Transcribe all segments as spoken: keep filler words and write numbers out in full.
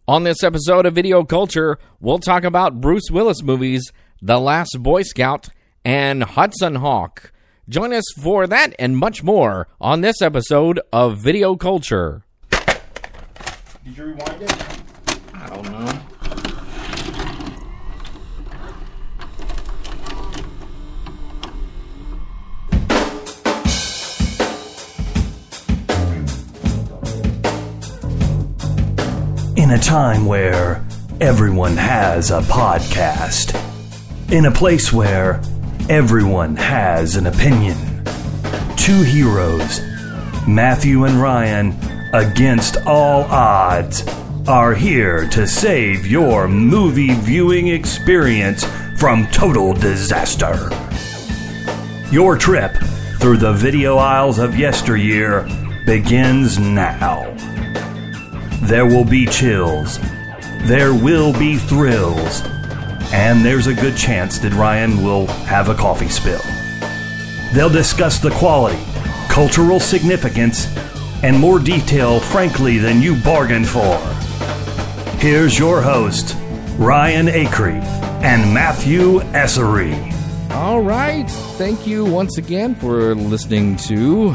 On this episode of Video Culture, we'll talk about Bruce Willis movies, The Last Boy Scout, and Hudson Hawk. Join us for that and much more on this episode of Video Culture. Did you rewind it? I don't know. In a time where everyone has a podcast. In a place where everyone has an opinion. Two heroes, Matthew and Ryan, against all odds, are here to save your movie viewing experience from total disaster. Your trip through the video aisles of yesteryear begins now. There will be chills, there will be thrills, and there's a good chance that Ryan will have a coffee spill. They'll discuss the quality, cultural significance, and more detail, frankly, than you bargained for. Here's your host, Ryan Acree and Matthew Essery. All right. Thank you once again for listening to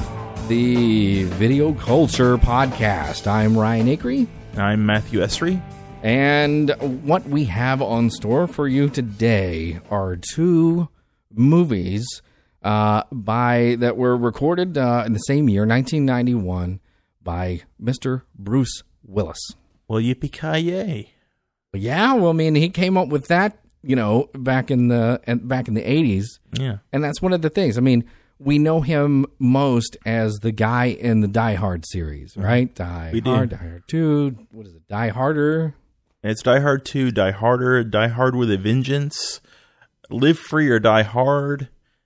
the Video Culture Podcast. I'm Ryan Acree. I'm Matthew Essery. And what we have on store for you today are two movies uh, by that were recorded uh, in the same year, nineteen ninety-one, by Mister Bruce Willis. Well, yippee-ki-yay. Yeah, well, I mean, he came up with that, you know, back in the back in the eighties. Yeah. And that's one of the things. I mean, we know him most as the guy in the Die Hard series, right? Die we Hard, do. Die Hard two, what is it, Die Harder? It's Die Hard two, Die Harder, Die Hard with a Vengeance, Live Free or Die Hard,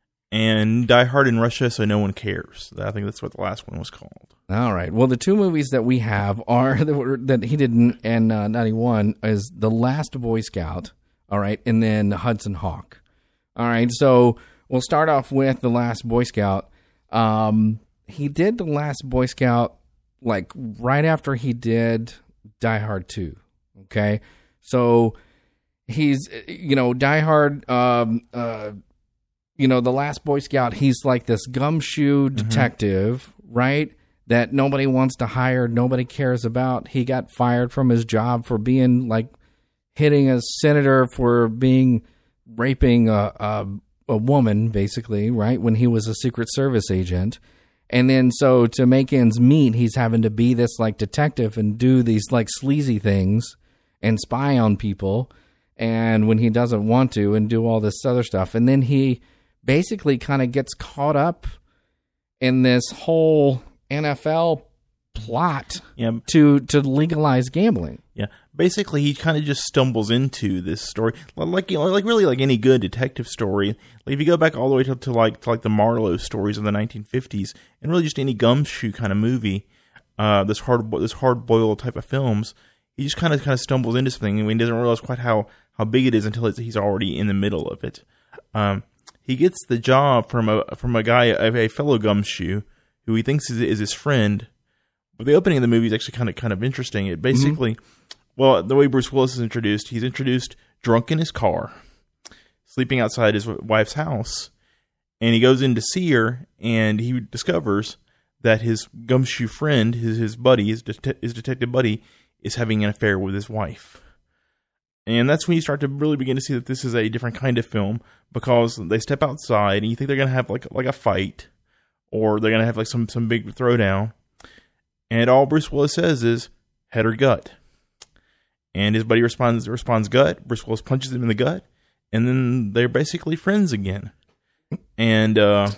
and Die Hard in Russia so no one cares. I think that's what the last one was called. All right. Well, the two movies that we have are that, were, that he did in, in uh, ninety-one is The Last Boy Scout, all right, and then Hudson Hawk. All right, so we'll start off with The Last Boy Scout. Um, he did The Last Boy Scout like right after he did Die Hard two. Okay, so he's, you know, Die Hard, um, uh, you know, The Last Boy Scout, he's like this gumshoe detective, mm-hmm. right, that nobody wants to hire, nobody cares about. He got fired from his job for being, like, hitting a senator for being, raping a, a, a woman, basically, right, when he was a Secret Service agent. And then so to make ends meet, he's having to be this, like, detective and do these, like, sleazy things and spy on people, and when he doesn't want to, and do all this other stuff. And then he basically kind of gets caught up in this whole N F L plot yeah. to to legalize gambling. Yeah, basically he kind of just stumbles into this story, like you know, like really like any good detective story. Like if you go back all the way to, to like to like the Marlowe stories of the nineteen fifties, and really just any gumshoe kind of movie, uh, this hard this hard boiled type of films. He just kind of kind of stumbles into something, and he doesn't realize quite how, how big it is until it's, he's already in the middle of it. Um, he gets the job from a from a guy, a, a fellow gumshoe, who he thinks is, is his friend. But the opening of the movie is actually kind of kind of interesting. It basically, mm-hmm. well, the way Bruce Willis is introduced, he's introduced drunk in his car, sleeping outside his wife's house, and he goes in to see her, and he discovers that his gumshoe friend, his his buddy, his, det- his detective buddy, is having an affair with his wife. And that's when you start to really begin to see that this is a different kind of film, because they step outside and you think they're going to have like like a fight, or they're going to have like some, some big throwdown. And all Bruce Willis says is head or gut. And his buddy responds responds gut. Bruce Willis punches him in the gut, and then they're basically friends again. And uh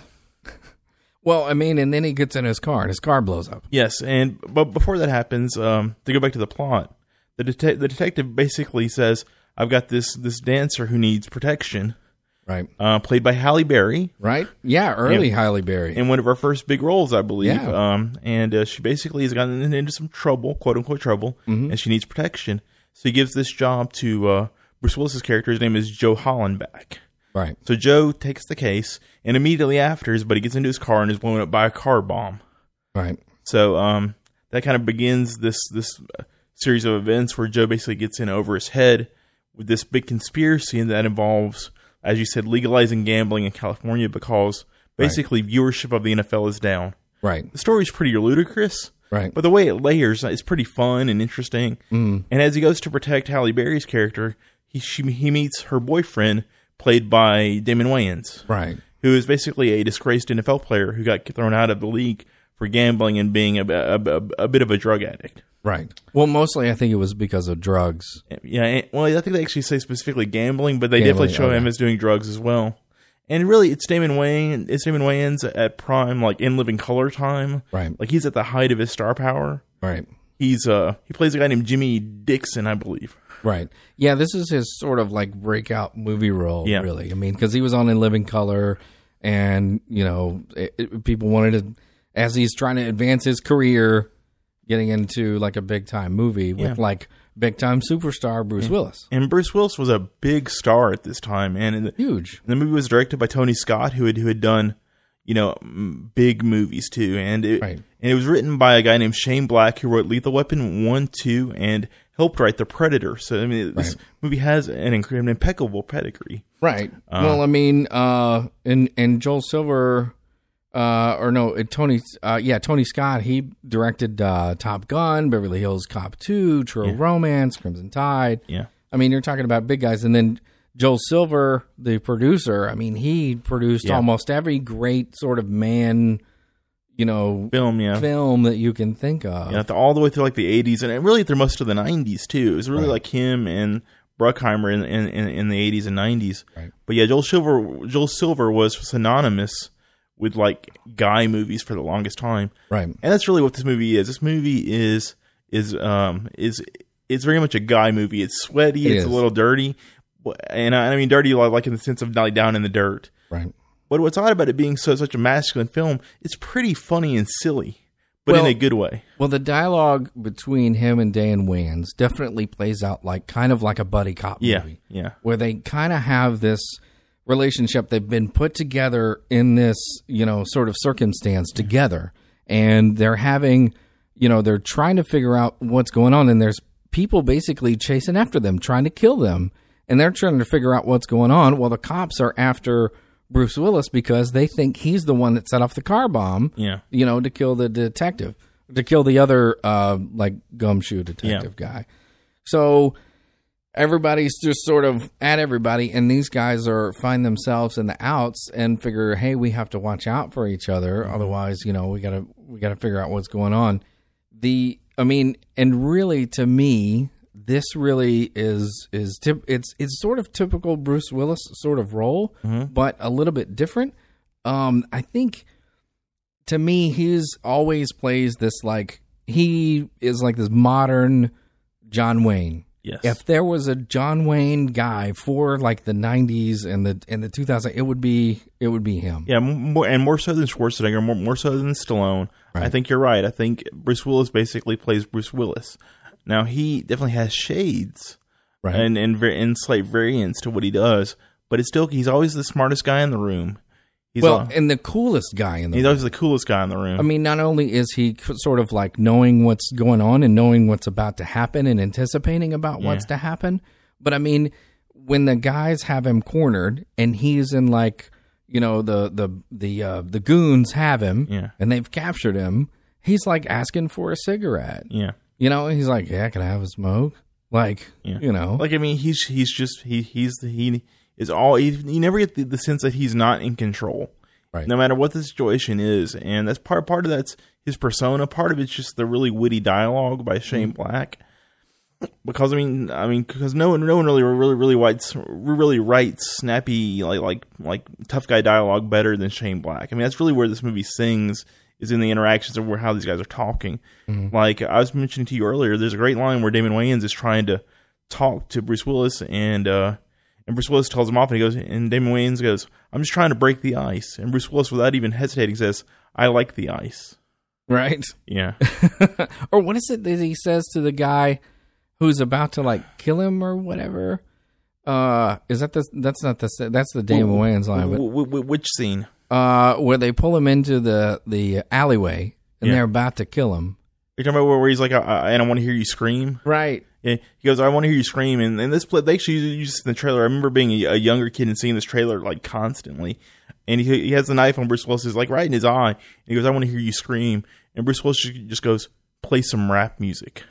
Well, I mean, and then he gets in his car, and his car blows up. Yes, and but before that happens, um, to go back to the plot, the, det- the detective basically says, "I've got this this dancer who needs protection." Right. Uh, played by Halle Berry. Right. Yeah, early and, Halle Berry. In one of her first big roles, I believe. Yeah. Um, and uh, she basically has gotten into some trouble, quote unquote trouble, mm-hmm. and she needs protection. So he gives this job to uh, Bruce Willis's character. His name is Joe Hollenbach. Right. So Joe takes the case, and immediately after, his buddy gets into his car and is blown up by a car bomb. Right. So um, that kind of begins this this series of events where Joe basically gets in over his head with this big conspiracy, and that involves, as you said, legalizing gambling in California because basically right. viewership of the N F L is down. Right. The story's pretty ludicrous. Right. But the way it layers is pretty fun and interesting. Mm. And as he goes to protect Halle Berry's character, he she, he meets her boyfriend, played by Damon Wayans. Right. Who is basically a disgraced N F L player who got thrown out of the league for gambling and being a, a, a, a bit of a drug addict. Right. Well, mostly I think it was because of drugs. Yeah. Well, I think they actually say specifically gambling, but they Gambling, definitely show okay. him as doing drugs as well. And really, it's Damon Wayne. It's Damon Wayans at prime, like in living color time. Right. Like he's at the height of his star power. Right. He's uh he plays a guy named Jimmy Dixon, I believe. Right. Yeah, this is his sort of like breakout movie role, Yeah. really. I mean, because he was on In Living Color, and, you know, it, it, people wanted to, as he's trying to advance his career, getting into like a big time movie with Yeah. like big time superstar Bruce Yeah. Willis. And Bruce Willis was a big star at this time, and in the, Huge. the movie was directed by Tony Scott, who had who had done, you know, m- big movies too, and it Right. and it was written by a guy named Shane Black, who wrote Lethal Weapon one, two, and helped write The Predator. So I mean, this Right. movie has an, inc- an impeccable pedigree. Right. Uh, well, I mean, uh, and and Joel Silver, uh, or no, uh, Tony, uh, yeah, Tony Scott. He directed uh, Top Gun, Beverly Hills Cop two, True Yeah. Romance, Crimson Tide. Yeah. I mean, you're talking about big guys, and then Joel Silver, the producer. I mean, he produced Yeah. almost every great sort of man, you know, Film, yeah. film that you can think of. Yeah, the, all the way through like the eighties and really through most of the nineties too. It was really Right. like him and Bruckheimer in, in, in, in the eighties and nineties. Right. But yeah, Joel Silver, Joel Silver was synonymous with like guy movies for the longest time. Right. And that's really what this movie is. This movie is is um is it's very much a guy movie. It's sweaty. It it's is. a little dirty, and I, I mean dirty like, like in the sense of like down in the dirt. Right. But what's odd about it being so such a masculine film, it's pretty funny and silly, but Well, in a good way. Well, the dialogue between him and Dan Wayans definitely plays out like kind of like a buddy cop Yeah, movie, yeah, where they kind of have this relationship. They've been put together in this, you know, sort of circumstance together, and they're having, you know, they're trying to figure out what's going on, and there's people basically chasing after them, trying to kill them, and they're trying to figure out what's going on while the cops are after Bruce Willis because they think he's the one that set off the car bomb, yeah. you know, to kill the detective, to kill the other, uh, like, gumshoe detective guy. So everybody's just sort of at everybody, and these guys are find themselves in the outs and figure, hey, we have to watch out for each other. Mm-hmm. Otherwise, you know, we gotta, we gotta figure out what's going on. The, I mean, and really to me, this really is is tip, it's it's sort of typical Bruce Willis sort of role, Mm-hmm. but a little bit different. Um, I think to me, he's always plays this like he is like this modern John Wayne. Yes. If there was a John Wayne guy for like the nineties and the and the two thousands, it would be it would be him. Yeah, more and more so than Schwarzenegger, more more so than Stallone. Right. I think you're right. I think Bruce Willis basically plays Bruce Willis. Now he definitely has shades, Right. and and, very, and slight variants to what he does, but it's still he's always the smartest guy in the room. He's well, al- and the coolest guy in the he's room. always the coolest guy in the room. I mean, not only is he sort of like knowing what's going on and knowing what's about to happen and anticipating about what's Yeah. to happen, but I mean, when the guys have him cornered and he's in like, you know, the the the uh, the goons have him, Yeah. and they've captured him, he's like asking for a cigarette. yeah, You know, he's like, "Yeah, can I have a smoke?" Like, yeah. you know, Like I mean, he's he's just he he's the, he is all he, you never get the, the sense that he's not in control. right? No matter what the situation is, and that's part part of that's his persona. Part of it's just the really witty dialogue by Shane Black. Because I mean, I mean, because no one, no one really, really, really writes, really writes snappy, like, like, like tough guy dialogue better than Shane Black. I mean, that's really where this movie sings, is in the interactions of where how these guys are talking. Mm-hmm. Like I was mentioning to you earlier, there's a great line where Damon Wayans is trying to talk to Bruce Willis, and uh, and Bruce Willis tells him off, and he goes, and Damon Wayans goes, "I'm just trying to break the ice," and Bruce Willis, without even hesitating, says, "I like the ice." Right? Yeah, Or what is it that he says to the guy who's about to like kill him or whatever? Uh, is that the? That's not the. That's the Damon Wayans line. But W- w- w- which scene? uh, where they pull him into the the alleyway and Yeah. they're about to kill him, You're talking about where, where he's like, I, I, and I want to hear you scream. Right. Yeah, he goes, I want to hear you scream. And, and this play, they actually use this in the trailer. I remember being a, a younger kid and seeing this trailer like constantly. And he, he has the knife on Bruce Willis, is like right in his eye. And he goes, I want to hear you scream. And Bruce Willis just, just goes, play some rap music.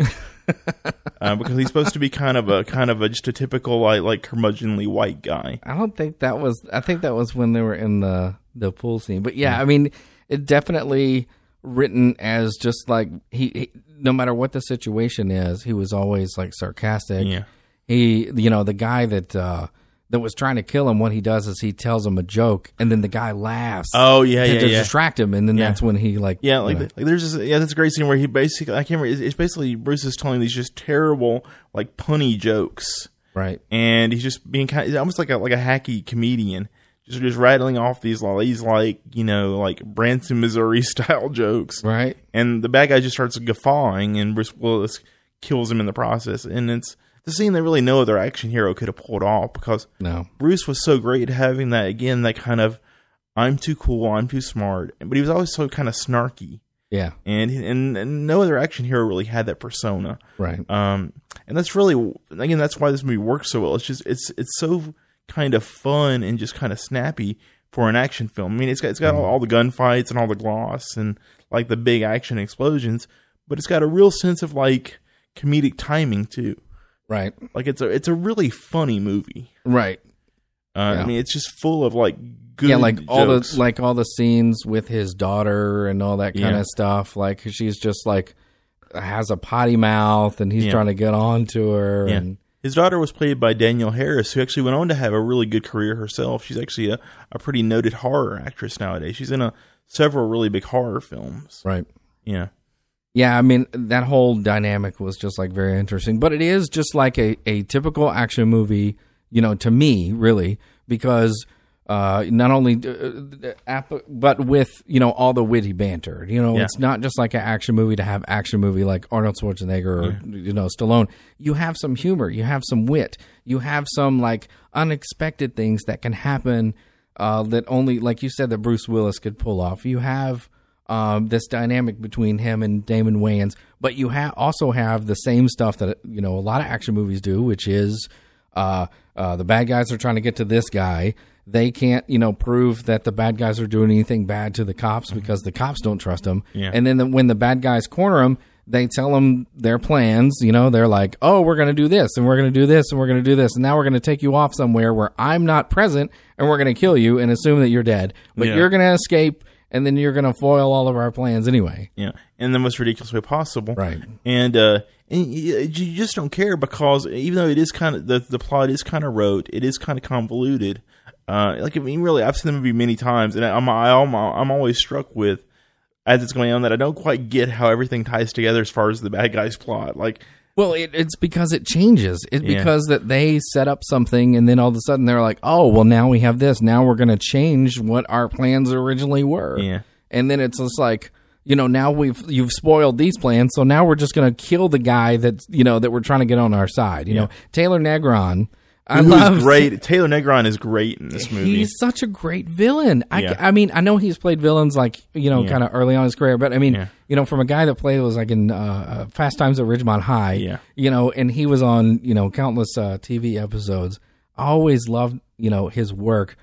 uh, because he's supposed to be kind of a kind of a just a typical like like curmudgeonly white guy. I don't think that was. I think that was when they were in the the pool scene. But yeah, I mean, it definitely written as just like he, he. No matter what the situation is, he was always like sarcastic. Yeah. He, you know, the guy that uh, that was trying to kill him. What he does is he tells him a joke, and then the guy laughs. Oh yeah, to, yeah, to yeah. distract him, and then Yeah. that's when he like Yeah, like, you know, like there's this, yeah, that's a great scene where he basically I can't remember. It's, it's basically Bruce is telling these just terrible like punny jokes, right. and he's just being kind of almost like a like a hacky comedian, just just rattling off these these like you know like Branson, Missouri style jokes, Right. and the bad guy just starts guffawing, and Bruce Willis kills him in the process, and it's the scene that really no other action hero could have pulled off because No. Bruce was so great at having that again that kind of I'm too cool, I'm too smart, but he was always so kind of snarky. Yeah. And, and and no other action hero really had that persona, Right. um, and that's really again that's why this movie works so well. It's just it's it's so kind of fun and just kind of snappy for an action film. I mean, it's got it's got all, all the gunfights and all the gloss and like the big action explosions, but it's got a real sense of like comedic timing too. Right. Like it's a it's a really funny movie. Right. Uh, Yeah. I mean, it's just full of like good Yeah, like all jokes. the like all the scenes with his daughter and all that kind Yeah. of stuff. Like she's just like has a potty mouth, and he's Yeah. trying to get on to her. Yeah. And His daughter was played by Danielle Harris, who actually went on to have a really good career herself. She's actually a, a pretty noted horror actress nowadays. She's in a several really big horror films. right. Yeah. Yeah, I mean, that whole dynamic was just like very interesting. But it is just like a, a typical action movie, you know, to me, really, because uh, not only, uh, ap- but with, you know, all the witty banter. You know, Yeah. it's not just like an action movie to have action movie like Arnold Schwarzenegger or, you know, Stallone. You have some humor, you have some wit, you have some like unexpected things that can happen uh, that only, like you said, that Bruce Willis could pull off. You have um, this dynamic between him and Damon Wayans, but you ha- also have the same stuff that, you know, a lot of action movies do, which is uh, uh, the bad guys are trying to get to this guy. They can't, you know, prove that the bad guys are doing anything bad to the cops because the cops don't trust them. Yeah. And then the, when the bad guys corner them, they tell them their plans. You know, they're like, oh, we're going to do this, and we're going to do this, and we're going to do this, and now we're going to take you off somewhere where I'm not present, and we're going to kill you and assume that you're dead. But Yeah. you're going to escape, and then you're going to foil all of our plans anyway. Yeah. In the most ridiculous way possible. Right. And, uh, and you you just don't care because even though it is kind of, the, the plot is kind of rote, it is kind of convoluted. Uh, like, I mean, really, I've seen the movie many times, and I'm, I'm, I'm always struck with, as it's going on, that I don't quite get how everything ties together as far as the bad guy's plot. Like, Well, it, it's because it changes. It's Yeah. because that they set up something, and then all of a sudden they're like, oh, well, now we have this. Now we're going to change what our plans originally were. Yeah. And then it's just like, you know, now we've you've spoiled these plans, so now we're just going to kill the guy that's, you know, that we're trying to get on our side. You Yeah. know, Taylor Negron. I who love is great. Taylor Negron is great in this movie. He's such a great villain. I, Yeah. I mean, I know he's played villains like, you know, Yeah. kind of early on in his career, but I mean, Yeah. you know, from a guy that played was like in uh, uh, Fast Times at Ridgemont High, Yeah. you know, and he was on, you know, countless uh, T V episodes. I always loved, you know, his work.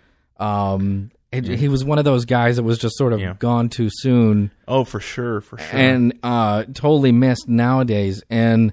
Um, it, He was one of those guys that was just sort of Yeah. gone too soon Oh, for sure, for sure. and uh, totally missed nowadays. And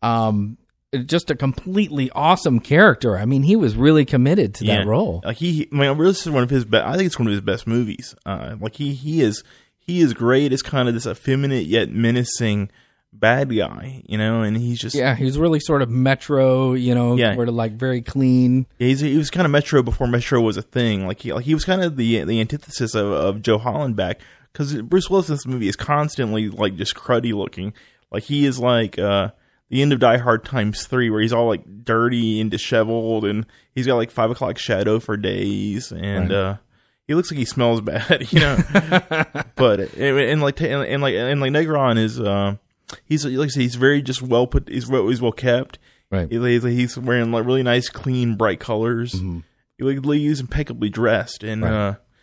um, just a completely awesome character. I mean, he was really committed to Yeah. that role. Like he, I mean, really, this is one of his best. I think it's one of his best movies. Uh, like he, he is, he is great as kind of this effeminate yet menacing bad guy, you know. And he's just, Yeah, he's really sort of Metro, you know, Yeah. sort of like very clean. he's he was kind of Metro before Metro was a thing. Like he, like he was kind of the the antithesis of, of Joe Hollenbeck, because Bruce Willis in this movie is constantly like just cruddy looking. Like he is like uh, the end of Die Hard times three, where he's all like dirty and disheveled, and he's got like five o'clock shadow for days, and Right. uh, he looks like he smells bad, you know. But and, and like and, and like and like Negron is uh, he's like I said, he's very just well put. He's well, he's well kept. Right. He- He's, he's wearing like really nice, clean, bright colors. Mhm. He, like, he's impeccably dressed, and Right. uh,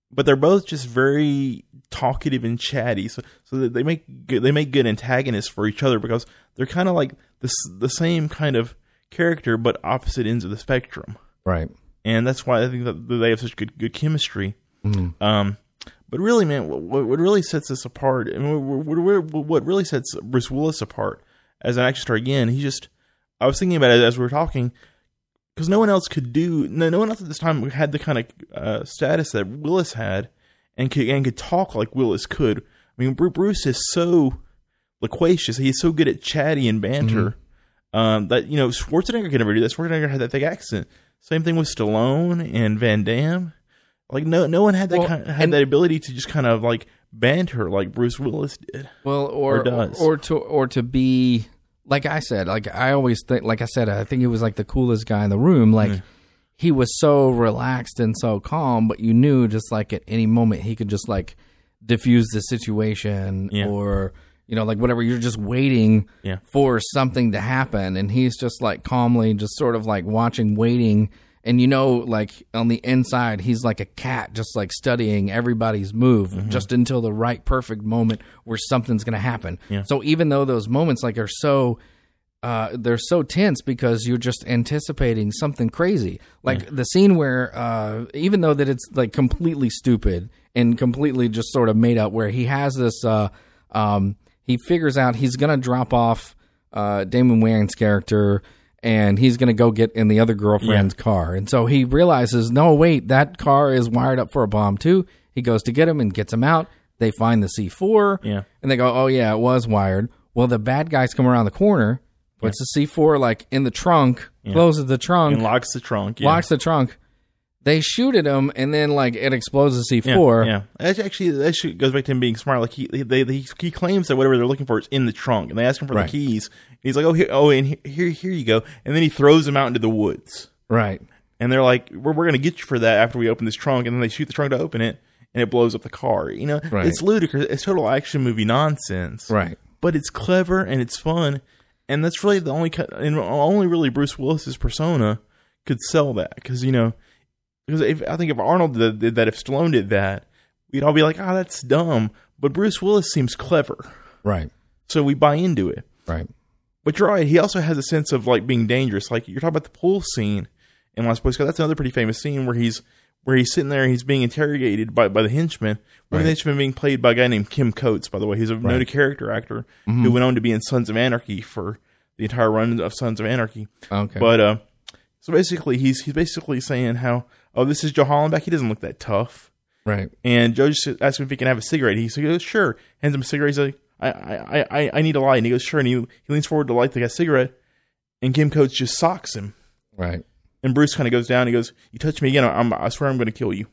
but they're both just very talkative and chatty. So, so that they make good, they make good antagonists for each other because they're kind of like the the same kind of character, but opposite ends of the spectrum. Right. And that's why I think that they have such good good chemistry. Mm-hmm. Um, but really, man, what, what really sets us apart, and what, what, what really sets Bruce Willis apart as an action star, again, he just, I was thinking about it as we were talking, because no one else could do, no, no one else at this time had the kind of uh, status that Willis had, and could and could talk like Willis could. I mean, Bruce is so loquacious. He's so good at chatty and banter mm-hmm. um, that, you know, Schwarzenegger could never do that. Schwarzenegger had that thick accent. Same thing with Stallone and Van Damme. Like no, no one had that well, kind of, had that ability to just kind of like banter like Bruce Willis did. Well, or or, does. or, or to or to be like I said, like I always think, like I said, I think he was like the coolest guy in the room. Like mm. he was so relaxed and so calm, but you knew just like at any moment he could just like diffuse the situation yeah. or you know like whatever. You're just waiting yeah. for something to happen, and he's just like calmly, just sort of like watching, waiting. And you know, like on the inside, he's like a cat, just like studying everybody's move, mm-hmm. just until the right, perfect moment where something's going to happen. Yeah. So even though those moments like are so, uh, they're so tense because you're just anticipating something crazy. Like yeah. the scene where, uh, even though that it's like completely stupid and completely just sort of made up, where he has this, uh, um, he figures out he's going to drop off uh, Damon Wayans' character. And he's going to go get in the other girlfriend's yeah. car. And so he realizes, no, wait, that car is wired up for a bomb too. He goes to get him and gets him out. They find the C four. Yeah. And they go, oh, yeah, it was wired. Well, the bad guys come around the corner, puts yeah. the C four like in the trunk, yeah. closes the trunk. And locks the trunk. Yeah. Locks the trunk. They shoot at him, and then like it explodes the C four. Yeah, yeah. Actually, that actually goes back to him being smart. Like he, they, he, he claims that whatever they're looking for is in the trunk, and they ask him for right. the keys. And he's like, "Oh, here, oh, and here, here you go." And then he throws them out into the woods. Right. And they're like, "We're, we're going to get you for that after we open this trunk." And then they shoot the trunk to open it, and it blows up the car. You know, right. it's ludicrous. It's total action movie nonsense. Right. But it's clever and it's fun, and that's really the only and only really Bruce Willis's persona could sell that, because you know. Because if, I think if Arnold did, did that, if Stallone did that, we'd all be like, "Oh, that's dumb." But Bruce Willis seems clever, right? So we buy into it, right? But you're right; he also has a sense of like being dangerous. Like you're talking about the pool scene in Last Boy Scout. That's another pretty famous scene where he's where he's sitting there and he's being interrogated by, by the henchman. One of the henchmen being played by a guy named Kim Coates, by the way. He's a right. noted character actor mm-hmm. who went on to be in Sons of Anarchy for the entire run of Sons of Anarchy. Okay, but uh, so basically, he's he's basically saying how. Oh, this is Joe Hollenbeck. He doesn't look that tough. Right. And Joe just asks him if he can have a cigarette. He goes, sure. Hands him a cigarette. He's like, I I, I, I need a light. And he goes, sure. And he, he leans forward to light the cigarette. And Kim Coates just socks him. Right. And Bruce kind of goes down. He goes, you touch me again, I'm, I swear I'm going to kill you.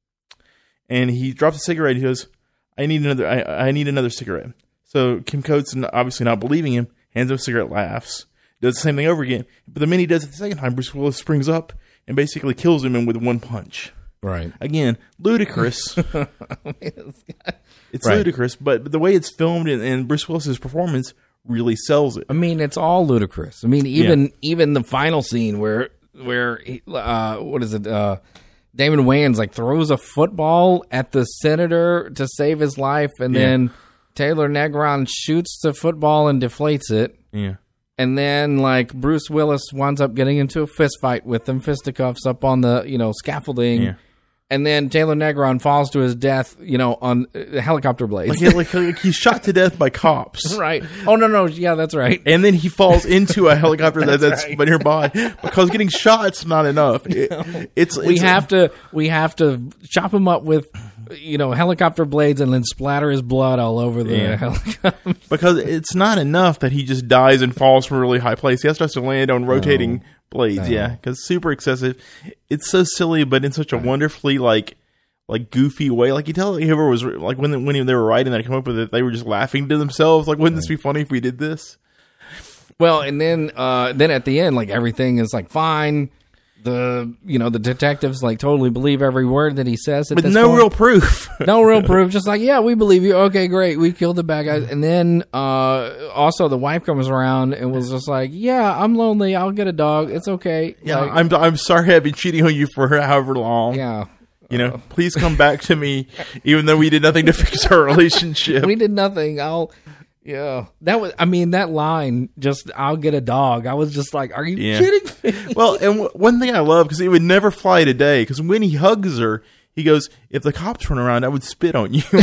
And he drops a cigarette. He goes, I need another I, I need another cigarette. So Kim Coates, obviously not believing him, hands him a cigarette, laughs. Does the same thing over again. But the minute he does it the second time, Bruce Willis springs up and basically kills him in with one punch. Right. Again, ludicrous. It's right. ludicrous, but the way it's filmed and, and Bruce Willis's performance really sells it. I mean, it's all ludicrous. I mean, even yeah. even the final scene where where he, uh, what is it? Uh, Damon Wayans like throws a football at the senator to save his life, and yeah. then Taylor Negron shoots the football and deflates it. Yeah. And then, like, Bruce Willis winds up getting into a fist fight with them, fisticuffs up on the, you know, scaffolding. Yeah. And then Taylor Negron falls to his death, you know, on uh, helicopter blades. Like, like, like he's shot to death by cops. Right. Oh, no, no. Yeah, that's right. And then he falls into a helicopter that, that's right. nearby because getting shot's not enough. It, no. It's, it's we have a, to we have to chop him up with, you know, helicopter blades and then splatter his blood all over the yeah. helicopter. Because it's not enough that he just dies and falls from a really high place. He has to land on rotating no. blades. No. Yeah, because super excessive. It's so silly, but in such a right. wonderfully like like goofy way. Like you tell whoever was like when when they were writing that, come up with it, they were just laughing to themselves. Like, wouldn't right. this be funny if we did this? Well, and then uh, then at the end, like everything is like fine. The you know the detectives like totally believe every word that he says, at with this no point. real proof. No real proof. Just like, yeah, we believe you. Okay, great, we killed the bad guys. And then uh, also the wife comes around and was just like, yeah, I'm lonely. I'll get a dog. It's okay. Yeah, like, I'm I'm sorry I've been cheating on you for however long. Yeah. You know, please come back to me, even though we did nothing to fix our relationship. We did nothing. I'll, yeah. That was, I mean, that line, just, I'll get a dog. I was just like, are you Yeah. kidding me? Well, and w- one thing I love, because he would never fly today, because when he hugs her, he goes, if the cops run around, I would spit on you.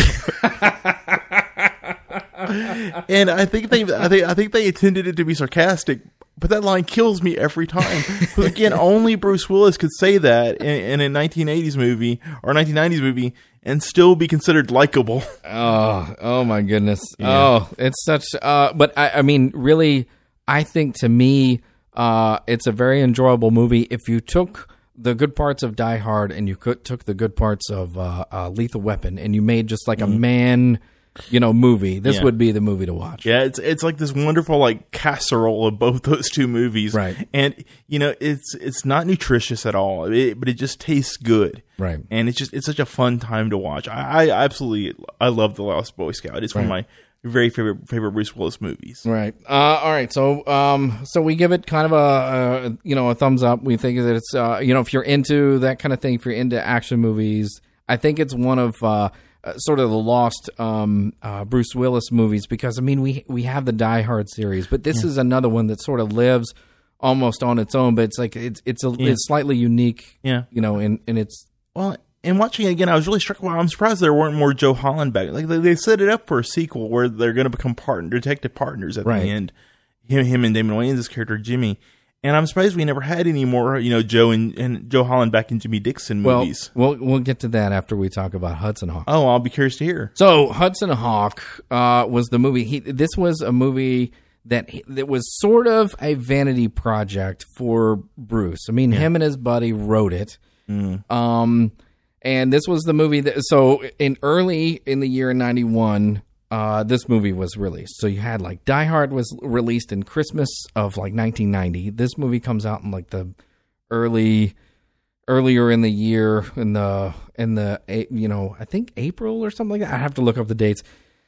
And I think they, I think, I think they intended it to be sarcastic, but that line kills me every time. Because again, only Bruce Willis could say that in, in a nineteen eighties movie or nineteen nineties movie and still be considered likable. Oh, oh my goodness. Yeah. Oh, it's such, uh, but I, I mean, really, I think to me, uh, it's a very enjoyable movie. If you took the good parts of Die Hard and you could, took the good parts of uh, uh, Lethal Weapon and you made just like mm-hmm. a man, you know, movie, this Yeah. would be the movie to watch. Yeah, it's it's like this wonderful like casserole of both those two movies, Right. And you know, it's it's not nutritious at all, it, but it just tastes good, Right. And it's just it's such a fun time to watch. I, I absolutely I love The Last Boy Scout. It's one of my very favorite favorite Bruce Willis movies. Right. Uh, all right. So, um, so we give it kind of a, uh, you know, a thumbs up. We think that it's, uh, you know, if you're into that kind of thing, if you're into action movies, I think it's one of, uh, uh sort of the lost, um, uh, Bruce Willis movies, because I mean, we, we have the Die Hard series, but this yeah. is another one that sort of lives almost on its own, but it's like, it's, it's a, Yeah. it's slightly unique, Yeah. you know, and, and it's, Well, and watching it again, I was really struck. Wow, I'm surprised there weren't more Joe Holland back. Like they, they set it up for a sequel where they're going to become partner detective partners at Right. the end. Him, him, and Damon Wayans' character Jimmy. And I'm surprised we never had any more, you know, Joe and, and Joe Holland back in Jimmy Dixon well, movies. we'll, we'll get to that after we talk about Hudson Hawk. Oh, I'll be curious to hear. So Hudson Hawk uh, was the movie. He, this was a movie that he, that was sort of a vanity project for Bruce. I mean, yeah. him and his buddy wrote it. Mm. Um, and this was the movie that. So in early in the year ninety-one, uh, this movie was released. So you had like Die Hard was released in Christmas of like nineteen ninety. This movie comes out in like the early. Earlier in the year, in the in the you know, I think April or something like that. I have to look up the dates.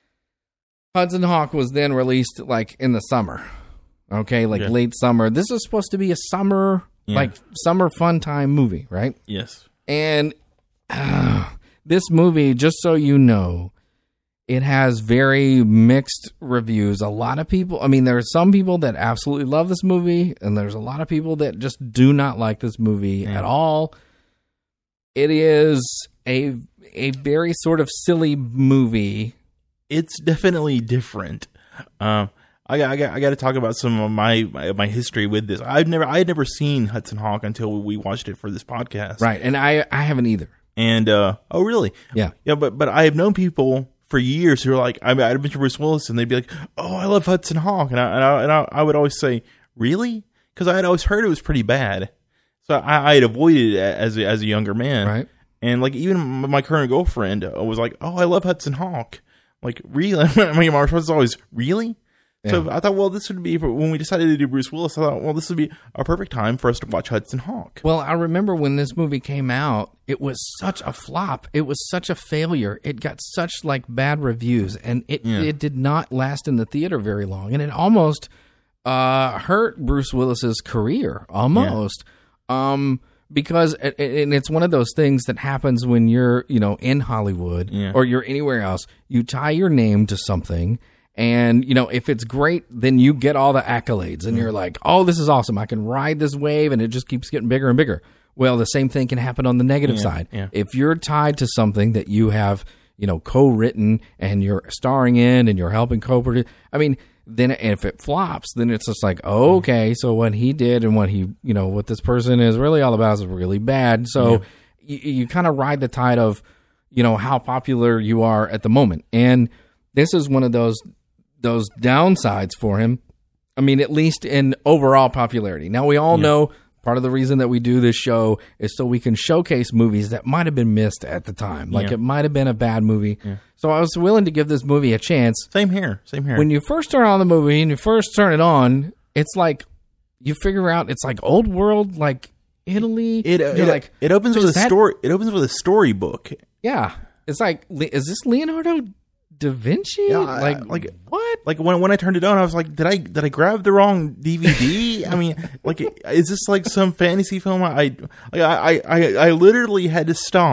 Hudson Hawk was then released like in the summer, okay, like yeah. late summer. This is supposed to be a summer, yeah. like summer fun time movie, right? Yes. And uh, this movie, just so you know, it has very mixed reviews. A lot of people, I mean, there are some people that absolutely love this movie, and there's a lot of people that just do not like this movie yeah. at all. It is a a very sort of silly movie. It's definitely different. Um, I got, I got, I got to talk about some of my, my my history with this. I've never, I had never seen Hudson Hawk until we watched it for this podcast, Right, and I, I haven't either. And uh, oh, really? Yeah, yeah. But but I have known people for years who are like, I mean, I'd mention Bruce Willis, and they'd be like, "Oh, I love Hudson Hawk," and I and I, and I, I would always say, "Really?" Because I had always heard it was pretty bad, so I, I had avoided it as a, as a younger man, right? And like even my current girlfriend was like, "Oh, I love Hudson Hawk." Like, really? I mean, my response is always, really? Yeah. So I thought, well, this would be, when we decided to do Bruce Willis, I thought, well, this would be a perfect time for us to watch Hudson Hawk. Well, I remember when this movie came out, it was such a flop. It was such a failure. It got such, like, bad reviews, and it, yeah. it did not last in the theater very long. And it almost uh, hurt Bruce Willis's career, almost. Yeah. Um Because, and it's one of those things that happens when you're, you know, in Hollywood yeah. or you're anywhere else. You tie your name to something, and, you know, if it's great, then you get all the accolades, and mm. you're like, oh, this is awesome. I can ride this wave, and it just keeps getting bigger and bigger. Well, the same thing can happen on the negative yeah. side. Yeah. If you're tied to something that you have, you know, co-written and you're starring in and you're helping co-produce, I mean, then if it flops, then it's just like, oh, okay, so what he did and what he, you know, what this person is really all about is really bad. So yeah. you, you kind of ride the tide of, you know, how popular you are at the moment. And this is one of those those downsides for him. I mean, at least in overall popularity. Now, we all yeah. know part of the reason that we do this show is so we can showcase movies that might have been missed at the time. Like yeah. it might have been a bad movie. Yeah. So I was willing to give this movie a chance. Same here. Same here. When you first turn on the movie and you first turn it on, it's like you figure out it's like old world, like Italy. It it, like, it opens with a that? story. It opens with a storybook. Yeah, it's like, is this Leonardo da Vinci? Yeah, like, like what? Like when when I turned it on, I was like, did I did I grab the wrong D V D? I mean, like, is this like some fantasy film? I I I I, I literally had to stop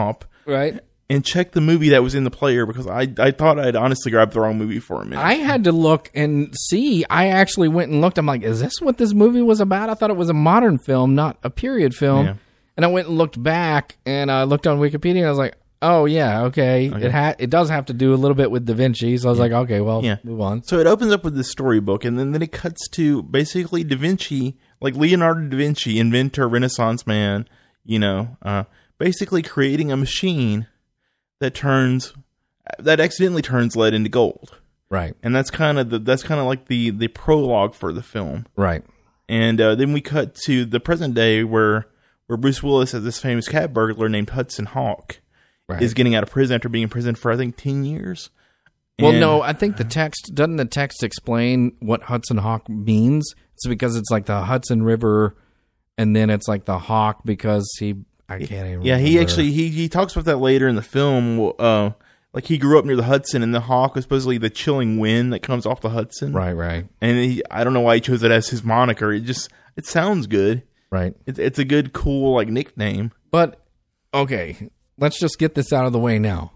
Right. and check the movie that was in the player because I I thought I'd honestly grabbed the wrong movie for a minute. I had to look and see. I actually went and looked. I'm like, is this what this movie was about? I thought it was a modern film, not a period film. Yeah. And I went and looked back, and I looked on Wikipedia, and I was like, oh, yeah, okay. Okay. It ha- it does have to do a little bit with Da Vinci. So I was like, okay, well, Yeah. move on. So it opens up with this storybook, and then, then it cuts to basically Da Vinci, like Leonardo da Vinci, inventor, Renaissance man, you know, uh, basically creating a machine that turns, that accidentally turns lead into gold. Right, And that's kind of the, that's kind of like the, the prologue for the film. right. And uh, then we cut to the present day where, where Bruce Willis, as this famous cat burglar named Hudson Hawk, Right. is getting out of prison after being in prison for, I think, ten years. Well, And- no, I think the text, doesn't the text explain what Hudson Hawk means? It's because it's like the Hudson River, and then it's like the hawk because he, I can't even Yeah, he remember. actually, he, he talks about that later in the film. Uh, like, he grew up near the Hudson, and the hawk was supposedly the chilling wind that comes off the Hudson. Right, right, And he, I don't know why he chose it as his moniker. It just, it sounds good. right. It's, it's a good, cool, like, nickname. But, okay, let's just get this out of the way now.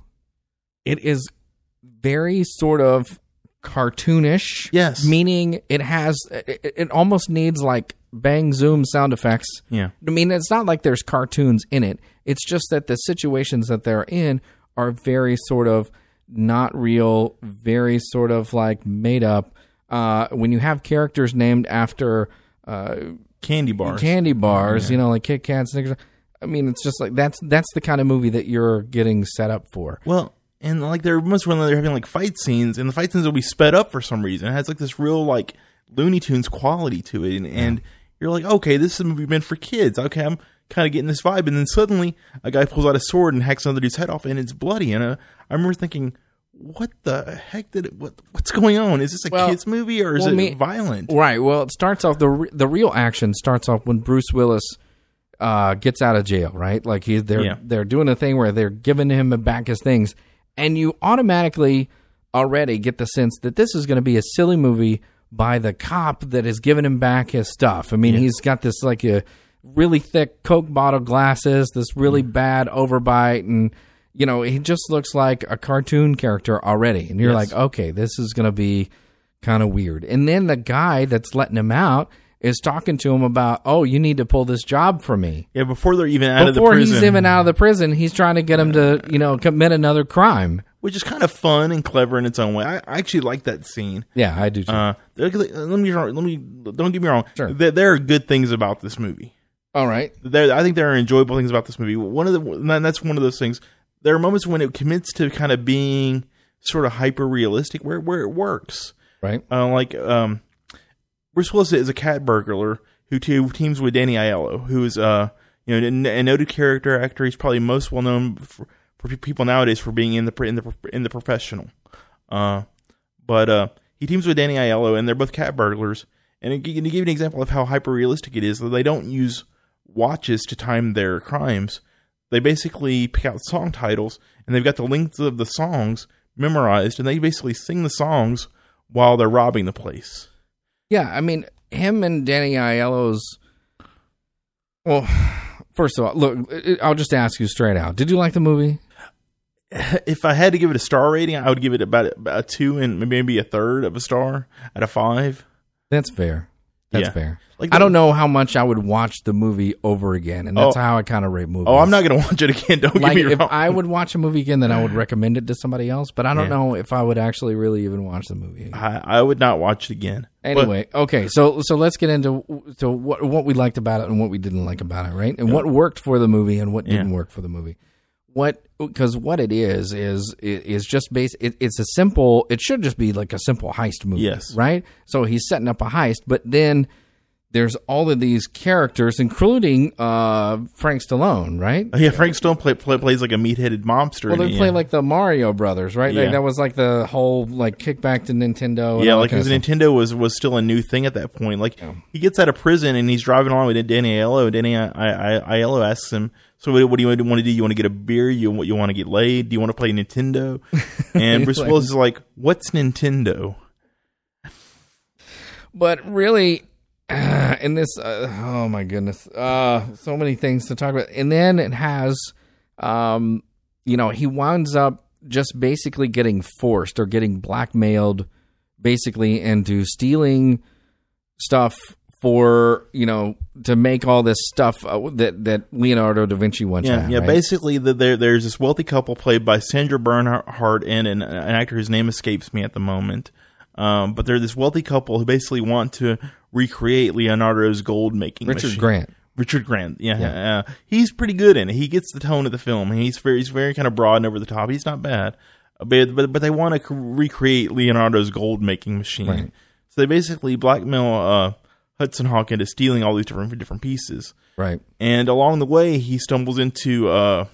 It is very sort of cartoonish. Yes. Meaning it has, it, it almost needs like bang zoom sound effects. Yeah. I mean, it's not like there's cartoons in it. It's just that the situations that they're in are very sort of not real, very sort of like made up. Uh, when you have characters named after uh, Candy bars. candy bars, you know, like Kit Kats, Snickers. I mean, it's just like that's that's the kind of movie that you're getting set up for. Well, and like there must when they're having like fight scenes, and the fight scenes will be sped up for some reason. It has like this real like Looney Tunes quality to it, and, and you're like, okay, this is a movie meant for kids. Okay, I'm kind of getting this vibe, and then suddenly a guy pulls out a sword and hacks another dude's head off, and it's bloody. And uh, I remember thinking, what the heck did it? What what's going on? Is this a Well, kids movie or is well, it me- violent? Right. Well, it starts off the re- the real action starts off when Bruce Willis uh, gets out of jail. Right, like he they're Yeah. they're doing a thing where they're giving him back his things, and you automatically already get the sense that this is going to be a silly movie by the cop that is giving him back his stuff. I mean, he's got this like a really thick Coke bottle glasses, this really bad overbite, and you know, he just looks like a cartoon character already. And you're Yes. like, okay, this is going to be kind of weird. And then the guy that's letting him out is talking to him about, oh, you need to pull this job for me. Yeah, before they're even out of the Before prison, he's even out of the prison, he's trying to get him to, you know, commit another crime. which is kind of fun and clever in its own way. I, I actually like that scene. Yeah, I do too. Uh, there- let me let me don't get me wrong. Sure. There, there are good things about this movie. All right. There, I think there are enjoyable things about this movie. One of the and that's one of those things. There are moments when it commits to kind of being sort of hyper realistic, where where it works. Right. Uh, like um, Bruce Willis is a cat burglar who te- teams with Danny Aiello, who is uh you know a noted character actor. He's probably most well known for, for people nowadays for being in the in the in the Professional. Uh, but uh, he teams with Danny Aiello, and they're both cat burglars. And to give you an example of how hyper realistic it is, they don't use watches to time their crimes. They basically pick out song titles, and they've got the lengths of the songs memorized, and they basically sing the songs while they're robbing the place. Yeah, I mean, him and Danny Aiello's. Well, first of all, look, I'll just ask you straight out. Did you like the movie? If I had to give it a star rating, I would give it about, about a two and maybe a third of a star out of five. That's fair. That's Yeah. fair. Like I the- don't know how much I would watch the movie over again, and that's Oh. how I kind of rate movies. Oh, I'm not going to watch it again. Don't like get me if wrong. I would watch a movie again, then I would recommend it to somebody else. But I don't Yeah. know if I would actually really even watch the movie again. I, I would not watch it again. But- Anyway, okay, so so let's get into to what what we liked about it and what we didn't like about it, right? And what worked for the movie and what didn't Yeah. work for the movie. What because what it is is is just base. It, it's a simple. It should just be like a simple heist movie, Yes. right? So he's setting up a heist, but then there's all of these characters, including uh, Frank Stallone, right? Oh, yeah, Frank Stone play, play, plays like a meat-headed mobster. Well, in they it, play yeah. like the Mario Brothers, right? Like, Yeah. that was like the whole like kickback to Nintendo. and Yeah, all like that because kind of stuff. Nintendo was, was still a new thing at that point. Like he gets out of prison and he's driving along with Danny Aiello. Danny I, I, Aiello asks him, "So what, what do you want to do? You want to get a beer? You you want to get laid? Do you want to play Nintendo?" And Bruce like- Willis is like, "What's Nintendo?" But really, uh, in this, uh, oh my goodness, uh, so many things to talk about. And then it has, um, you know, he winds up just basically getting forced or getting blackmailed basically into stealing stuff for, you know, to make all this stuff uh, that, that Leonardo da Vinci once yeah, had. Yeah, right? basically the, there there's this wealthy couple played by Sandra Bernhard and an, an actor whose name escapes me at the moment. Um, but they're this wealthy couple who basically want to recreate Leonardo's gold making Richard machine. Grant. Richard Grant, yeah, Yeah. Uh, he's pretty good in it. He gets the tone of the film. He's very, he's very kind of broad and over the top. He's not bad, but but, but they want to recreate Leonardo's gold making machine. Right. So they basically blackmail uh, Hudson Hawk into stealing all these different different pieces. Right. And along the way, he stumbles into uh,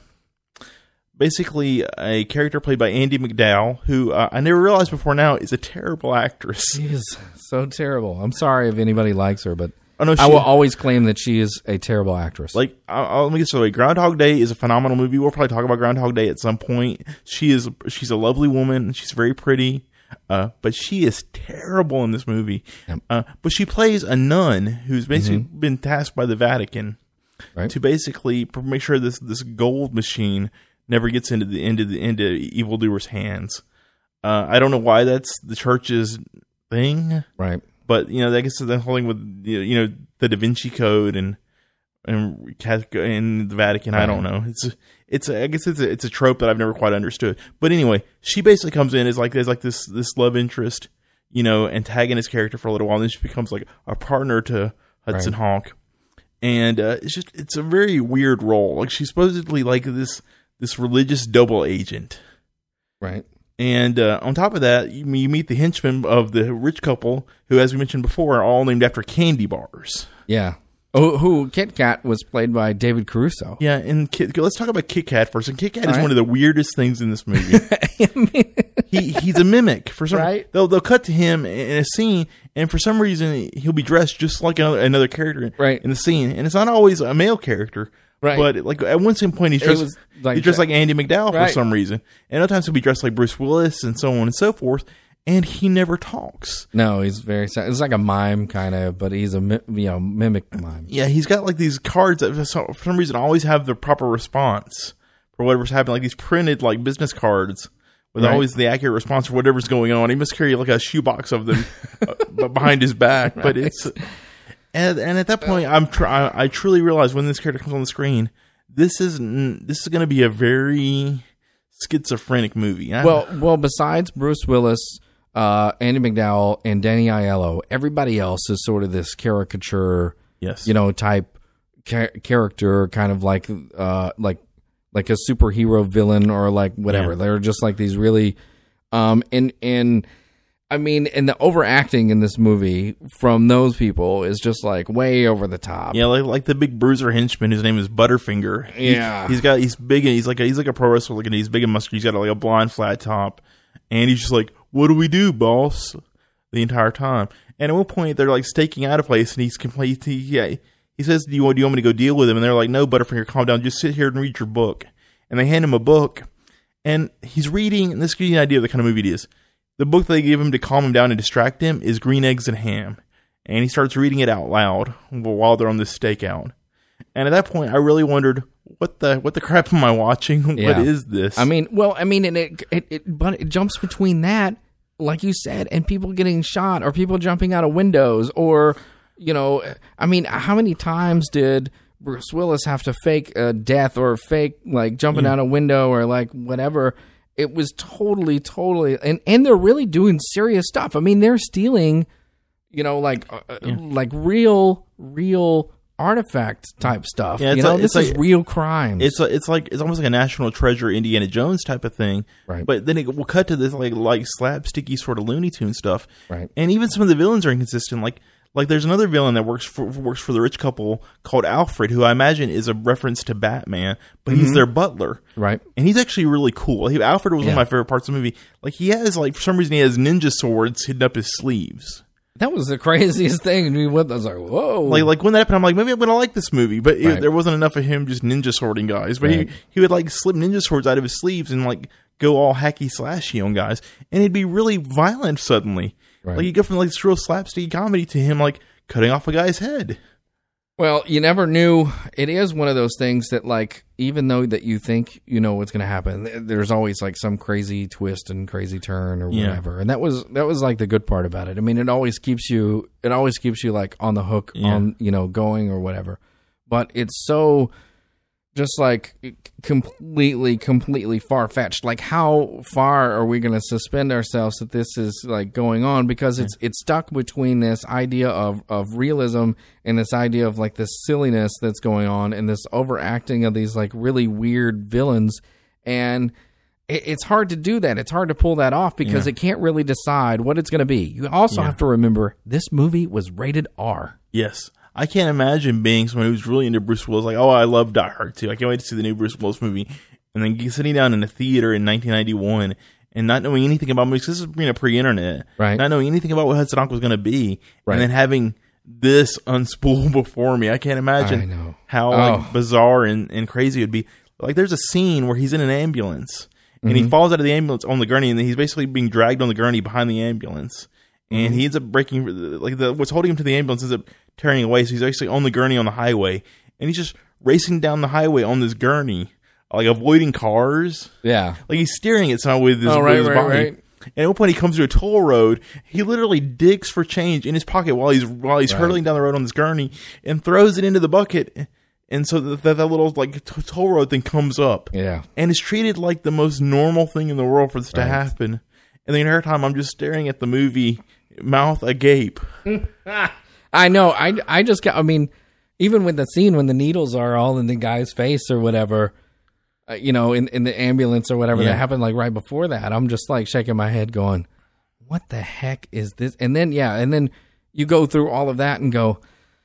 basically a character played by Andie MacDowell, who uh, I never realized before now is a terrible actress. She is so terrible. I'm sorry if anybody likes her, but Oh, no, she, I will always claim that she is a terrible actress. Like, I'll, I'll, let me get this away. Groundhog Day is a phenomenal movie. We'll probably talk about Groundhog Day at some point. She is, she's a lovely woman. She's very pretty, uh, but she is terrible in this movie. Yep. Uh, but she plays a nun who's basically Mm-hmm. been tasked by the Vatican right? to basically make sure this this gold machine never gets into the into the into evildoers' hands. Uh, I don't know why that's the church's thing. Right. But, you know, I guess the whole thing with, you know, the Da Vinci Code and and and the Vatican, I don't know. It's it's I guess it's a, it's a trope that I've never quite understood. But anyway, she basically comes in as like as like this this love interest, you know, antagonist character for a little while, and then she becomes like a partner to Hudson Right. Hawk. And uh, it's just it's a very weird role. Like, she's supposedly like this this religious double agent. Right. And uh, on top of that, you, you meet the henchmen of the rich couple, who, as we mentioned before, are all named after candy bars. Yeah. Oh, who Kit Kat was played by David Caruso. Yeah, and Kit, let's talk about Kit Kat first. And Kit Kat All is right. one of the weirdest things in this movie. he he's a mimic for some. Right. They'll they'll cut to him in a scene, and for some reason he'll be dressed just like another, another character Right. in the scene, and it's not always a male character. Right. But like at one same point, he's It dressed was like he's dressed that. like Andie MacDowell Right. for some reason, and other times he'll be dressed like Bruce Willis and so on and so forth. And he never talks. No, he's very. It's like a mime kind of, but he's a mi- you know mimic mime. Yeah, he's got like these cards that for some- for some reason always have the proper response for whatever's happening. Like these printed like business cards with Right. always the accurate response for whatever's going on. He must carry like a shoebox of them uh, behind his back. But it's and and at that point, I'm tr- I, I truly realize when this character comes on the screen, this is n- this is going to be a very schizophrenic movie. I- Well, well, besides Bruce Willis, uh, Andie MacDowell, and Danny Aiello, everybody else is sort of this caricature, yes, you know, type ca- character, kind of like uh, like like a superhero villain or like whatever. Yeah. They're just like these really, um, and and I mean, and the overacting in this movie from those people is just like way over the top. Yeah, like like the big bruiser henchman. His name is Butterfinger. He- Yeah. he's got he's big and he's like a, he's like a pro wrestler looking. He's big and muscular. He's got like a blonde flat top, and he's just like, "What do we do, boss?" The entire time. And at one point, they're like staking out a place, and he's complete. He, yeah, he says, "Do you want do you want me to go deal with him?" And they're like, "No, Butterfinger, calm down. Just sit here and read your book." And they hand him a book, and he's reading. And this gives you an idea of the kind of movie it is. The book they give him to calm him down and distract him is Green Eggs and Ham. And he starts reading it out loud while they're on this stakeout. And at that point, I really wondered, what the what the crap am I watching? Yeah. What is this? I mean, well, I mean, and it, it, it, but it jumps between that, like you said, and people getting shot or people jumping out of windows or, you know, I mean, how many times did Bruce Willis have to fake a death or fake like jumping Yeah. out a window or like whatever? It was totally, totally, and, and they're really doing serious stuff. I mean, they're stealing, you know, like uh, Yeah. like real, real artifact type stuff. Yeah, it's you know, like- this it's is like- real crimes. It's a, it's like it's almost like a National Treasure Indiana Jones type of thing. Right. But then it will cut to this like like slapsticky sort of Looney Tune stuff. Right. And even some of the villains are inconsistent. Like like there's another villain that works for works for the rich couple called Alfred, who I imagine is a reference to Batman, but he's their butler. right. And he's actually really cool. He, Alfred was one Yeah. of my favorite parts of the movie. Like he has like for some reason he has ninja swords hidden up his sleeves. That was the craziest thing. And we went, I was like, whoa. Like, like when that happened, I'm like, maybe I'm gonna like this movie, but it, Right. there wasn't enough of him just ninja swording guys. But Right. he he would like slip ninja swords out of his sleeves and like go all hacky slashy on guys, and it'd be really violent suddenly. Right. Like you go from like this real slapstick comedy to him like cutting off a guy's head. Well, you never knew. It is one of those things that, like, even though that you think you know what's going to happen, there's always like some crazy twist and crazy turn or Yeah. whatever. And that was that was like the good part about it. I mean, it always keeps you it always keeps you like on the hook, Yeah. on you know going or whatever. But it's so just like completely, completely far fetched. Like, how far are we going to suspend ourselves that this is like going on? Because it's it's stuck between this idea of, of realism and this idea of like this silliness that's going on and this overacting of these like really weird villains. And it, it's hard to do that. It's hard to pull that off because Yeah. it can't really decide what it's going to be. You also Yeah. have to remember this movie was rated R. Yes. I can't imagine being someone who's really into Bruce Willis. Like, oh, I love Die Hard too. I can't wait to see the new Bruce Willis movie. And then sitting down in a theater in nineteen ninety-one and not knowing anything about movies. This is being a pre-internet. Right. Not knowing anything about what Hudson Hawk was going to be. Right. And then having this unspool before me. I can't imagine I know. how Oh. like bizarre and, and crazy it would be. Like, there's a scene where he's in an ambulance and Mm-hmm. he falls out of the ambulance on the gurney, and then he's basically being dragged on the gurney behind the ambulance. And he ends up breaking, like, the what's holding him to the ambulance ends up tearing away. So he's actually on the gurney on the highway, and he's just racing down the highway on this gurney, like avoiding cars. Yeah. Like, he's steering it somehow with his, Oh, right, with his right, body. right. And at one point, he comes to a toll road. He literally digs for change in his pocket while he's while he's Right. hurtling down the road on this gurney, and throws it into the bucket. And so that that, that little like t- toll road thing comes up. Yeah. And it's treated like the most normal thing in the world for this to Right. happen. And the entire time, I'm just staring at the movie, mouth agape. I know. I, I just got, I mean, even with the scene when the needles are all in the guy's face or whatever, uh, you know, in, in the ambulance or whatever Yeah. that happened like right before that, I'm just like shaking my head going, what the heck is this? And then, yeah, and then you go through all of that and go,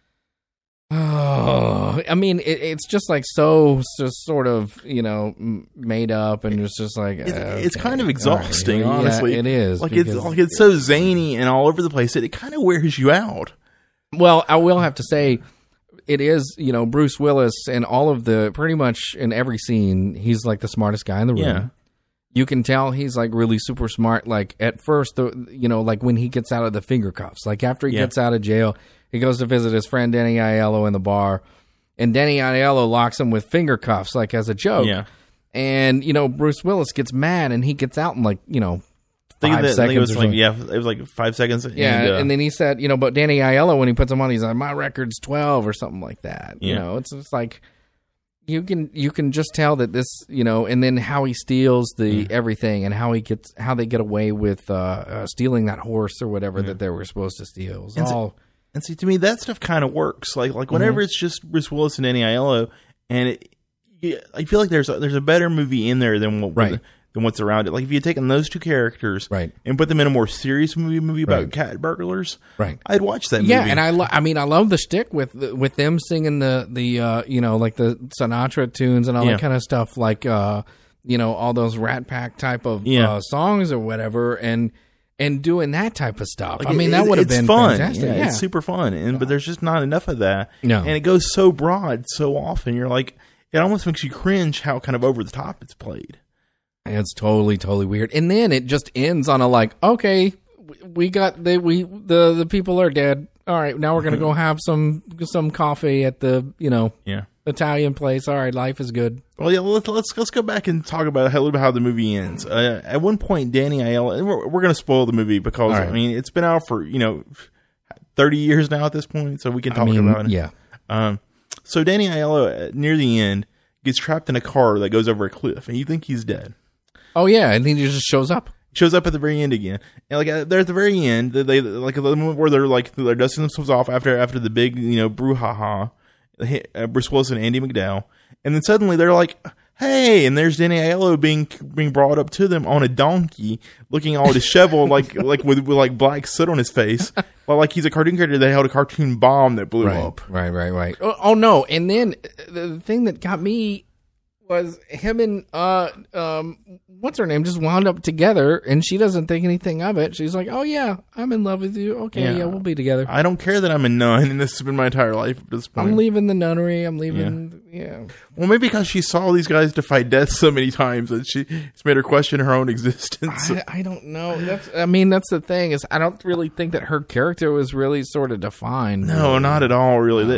oh, I mean, it, it's just like so, just sort of, you know, m- made up and it's just like, It's, uh, it's kind of okay, exhausting, all right. Yeah, honestly. it is. Like it's because- like it's so zany and all over the place that it kind of wears you out. Well, I will have to say, it is, you know, Bruce Willis and all of the, pretty much in every scene, he's like the smartest guy in the room. Yeah. You can tell he's like really super smart. Like at first, the, you know, like when he gets out of the finger cuffs, like after he Yeah. gets out of jail, he goes to visit his friend Danny Aiello in the bar, and Danny Aiello locks him with finger cuffs, like as a joke. Yeah. And, you know, Bruce Willis gets mad and he gets out in like, you know, I think, five that, I seconds. think it was or like something. yeah, it was like five seconds. Yeah, and, uh, and then he said, you know, but Danny Aiello, when he puts them on, he's like, my record's twelve or something like that. You Yeah. know, it's just like you can you can just tell that this, you know, and then how he steals the everything and how he gets how they get away with uh, uh, stealing that horse or whatever that they were supposed to steal. It was And so- all And see, to me, that stuff kind of works. Like, like whenever Mm-hmm. it's just Bruce Willis and Danny Aiello, and it, yeah, I feel like there's a, there's a better movie in there than what Right. than what's around it. Like, if you had taken those two characters, Right. and put them in a more serious movie, movie about Right. cat burglars, Right. I'd watch that. yeah, movie. and I lo- I mean I love the shtick with with them singing the the uh, you know like the Sinatra tunes and all Yeah. that kind of stuff, like uh, you know all those Rat Pack type of Yeah. uh, songs or whatever, and and doing that type of stuff. Like, I mean it- that would have it's been fun. fantastic. Yeah, Yeah, it's super fun, and but there's just not enough of that. No. and it goes so broad so often. You're like, it almost makes you cringe how kind of over the top it's played. It's totally totally weird, and then it just ends on a like, okay, we- we got the we the the people are dead. All right, now we're gonna go have some some coffee at the you know Yeah. Italian place. All right, life is good. Well, yeah. Let's let's let's go back and talk about a little bit how the movie ends. Uh, at one point, Danny Aiello, and we're, we're going to spoil the movie because All right. I mean it's been out for you know thirty years now at this point, so we can talk I mean, about it. yeah. Um. So Danny Aiello, uh, near the end, gets trapped in a car that goes over a cliff, and you think he's dead. Oh yeah, and then he just shows up. Shows up at the very end again, and like uh, they're at the very end, they, they like the moment where they're like they're dusting themselves off after after the big you know brouhaha, uh, Bruce Willis and Andy McDowell, and then suddenly they're like, hey, and there's Danny Aiello being being brought up to them on a donkey, looking all disheveled, like like with, with like black soot on his face, well, like he's a cartoon character that held a cartoon bomb that blew Right, up. right, right, right. Oh, oh no! And then uh, the thing that got me was him and uh um what's her name just wound up together, and she doesn't think anything of it. She's like, "Oh yeah, I'm in love with you. Okay, yeah, Yeah. we'll be together. I don't care that I'm a nun, and this has been my entire life at this point. I'm leaving the nunnery. I'm leaving. Yeah, Well, maybe because she saw these guys defy death so many times that she it's made her question her own existence. I, I don't know. That's I mean that's the thing is I don't really think that her character was really sort of defined. No, not at all, really. That,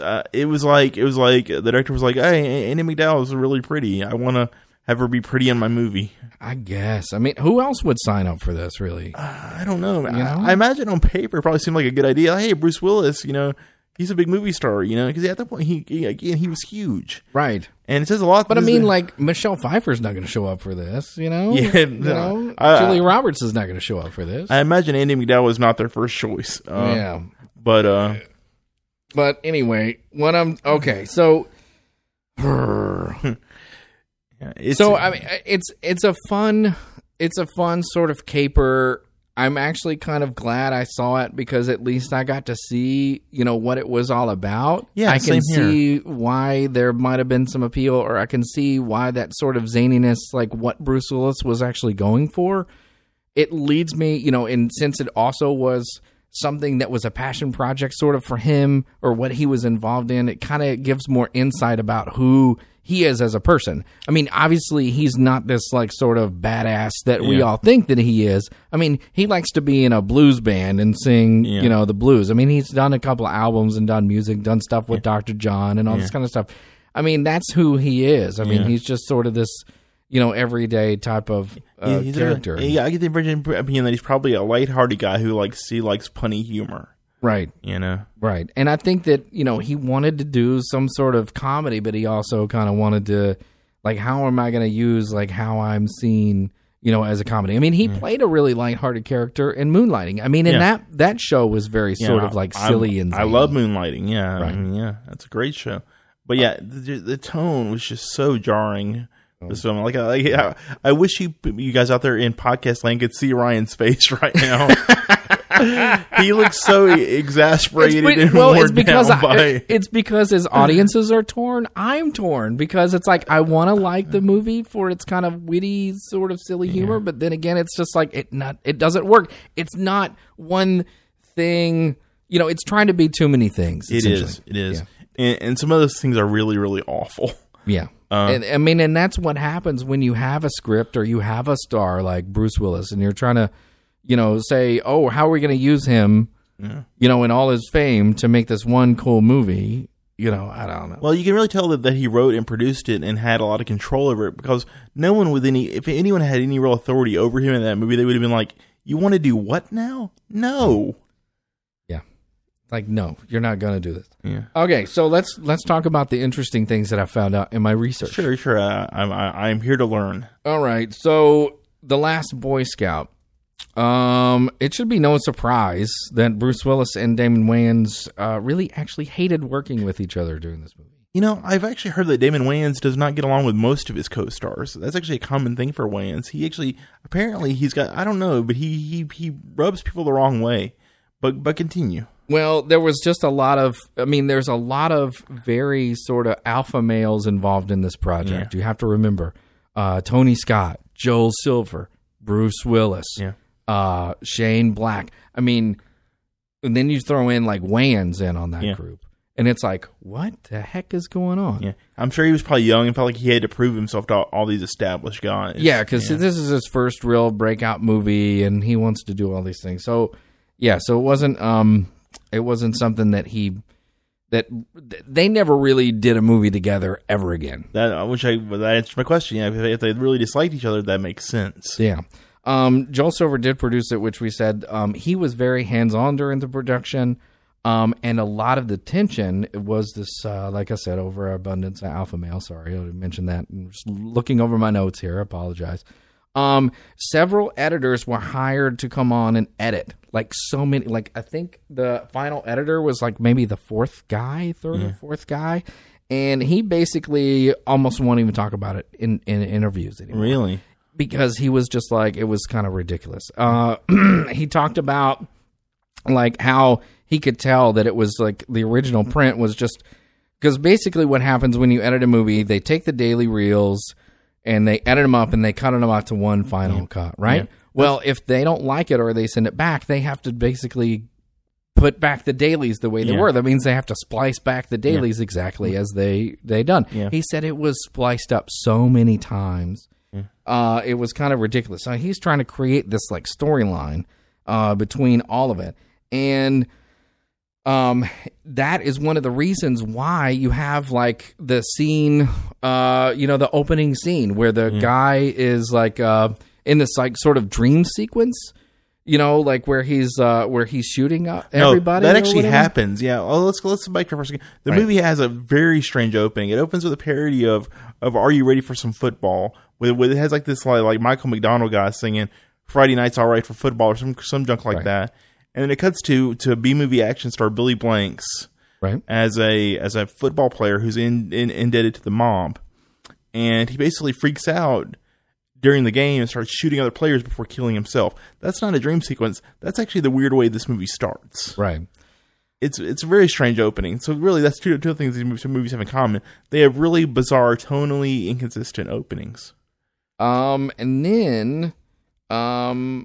uh, it was like it was like the director was like, "Hey, Andy McDowell is really pretty. I want to have her be pretty in my movie." I guess. I mean, who else would sign up for this, really? Uh, I don't know. You know? I, I imagine on paper it probably seemed like a good idea. Hey, Bruce Willis, you know, he's a big movie star, you know, because at that point he, he again he was huge, Right. and it says a lot. But I this- mean, like, Michelle Pfeiffer's not going to show up for this, you know? Yeah, You no. know? I- Julia Roberts is not going to show up for this. I imagine Andy McDowell was not their first choice. Uh, yeah. but uh, But anyway, what I'm... Okay, so... yeah, it's, so, I mean, it's it's a fun... It's a fun sort of caper. I'm actually kind of glad I saw it because at least I got to see, you know, what it was all about. Yeah, I can same here. see why there might have been some appeal, or I can see why that sort of zaniness, like what Bruce Willis was actually going for. It leads me, you know, and since it also was something that was a passion project sort of for him or what he was involved in, it kind of gives more insight about who he is as a person. I mean, obviously he's not this like sort of badass that we Yeah. all think that he is. I mean, he likes to be in a blues band and sing, Yeah. you know, the blues. I mean, he's done a couple of albums and done music, done stuff with Doctor John and all this kind of stuff. I mean, that's who he is. I mean, Yeah. he's just sort of this, you know, everyday type of uh, he's a- character. yeah, I get the impression opinion that he's probably a lighthearted guy who likes he likes punny humor. Right. You know, Right. And I think that, you know, he wanted to do some sort of comedy, but he also kind of wanted to, like, how am I going to use, like, how I'm seen, you know, as a comedy? I mean, he played a really lighthearted character in Moonlighting. I mean, and Yeah. that, that show was very Yeah, sort of, like, I- silly I, and I zany. love Moonlighting. Yeah, Right. I mean, yeah, that's a great show. But yeah, the, the tone was just so jarring. This film, like, I, I, I wish you you guys out there in podcast land could see Ryan's face right now. He looks so exasperated It's, and well, worn it's because down I, by. it's because his audiences are torn. I'm torn because it's like I want to like the movie for its kind of witty, sort of silly humor, but then again, it's just like it not it doesn't work. It's not one thing. You know, it's trying to be too many things. It essentially. is. It is. Yeah. And, and some of those things are really, really awful. Yeah. Uh, and, I mean, and that's what happens when you have a script or you have a star like Bruce Willis and you're trying to, you know, say, oh, how are we going to use him, Yeah. you know, in all his fame to make this one cool movie? You know, I don't know. Well, you can really tell that, that he wrote and produced it and had a lot of control over it because no one with any, if anyone had any real authority over him in that movie, they would have been like, you want to do what now? No. Yeah. Like, no, you're not going to do this. Yeah. Okay, so let's let's talk about the interesting things that I found out in my research. Sure, sure. Uh, I'm, I, I'm here to learn. All right, so The Last Boy Scout. Um, it should be no surprise that Bruce Willis and Damon Wayans uh, really actually hated working with each other during this movie. You know, I've actually heard that Damon Wayans does not get along with most of his co-stars. That's actually a common thing for Wayans. He actually, apparently, he's got, I don't know, but he he, he rubs people the wrong way. But but continue. Well, there was just a lot of, I mean, there's a lot of very sort of alpha males involved in this project. Yeah. You have to remember uh, Tony Scott, Joel Silver, Bruce Willis, Yeah. uh, Shane Black. I mean, and then you throw in like Wayans in on that Yeah. group. And it's like, what the heck is going on? Yeah, I'm sure he was probably young and felt like he had to prove himself to all, all these established guys. Yeah, because this is his first real breakout movie, and he wants to do all these things. So, yeah, so it wasn't, um, it wasn't something that he, that they never really did a movie together ever again. That I wish I that answered my question. Yeah, if they, if they really disliked each other, that makes sense. Yeah. Um, Joel Silver did produce it, which we said um, he was very hands-on during the production. Um, and a lot of the tension was this, uh, like I said, overabundance of alpha male. Sorry, I mentioned that. I'm just looking over my notes here. I apologize. Um, several editors were hired to come on and edit. Like so many, like I think the final editor was like maybe the fourth guy, third Yeah. or fourth guy. And he basically almost won't even talk about it in, in interviews anymore. Really? Because he was just like, it was kind of ridiculous. Uh, he talked about like how he could tell that it was like the original print was just because basically what happens when you edit a movie, they take the daily reels and they edit them up and they cut them out to one final Yeah. cut, right? Yeah. Well, if they don't like it or they send it back, they have to basically put back the dailies the way they Yeah. were. That means they have to splice back the dailies exactly as they they done. Yeah. He said it was spliced up so many times. Yeah. Uh, it was kind of ridiculous. So he's trying to create this like storyline uh, between all of it. And um, that is one of the reasons why you have like the scene, uh, you know, the opening scene where the Yeah. guy is like uh, in this like sort of dream sequence. You know, like where he's uh, where he's shooting up everybody. No, that or actually whatever? happens. Yeah. Well, let's let's back to for a second. The Right. movie has a very strange opening. It opens with a parody of of "Are You Ready for Some Football?" With, with it has like this like, like Michael McDonald guy singing "Friday Night's All Right for Football" or some some junk like Right. that. And then it cuts to to a B movie action star Billy Blanks Right. as a as a football player who's in, in indebted to the mob, and he basically freaks out during the game and starts shooting other players before killing himself. That's not a dream sequence. That's actually the weird way this movie starts. Right. It's it's a very strange opening. So really, that's two two things these movies, movies have in common. They have really bizarre, tonally inconsistent openings. Um, and then, um,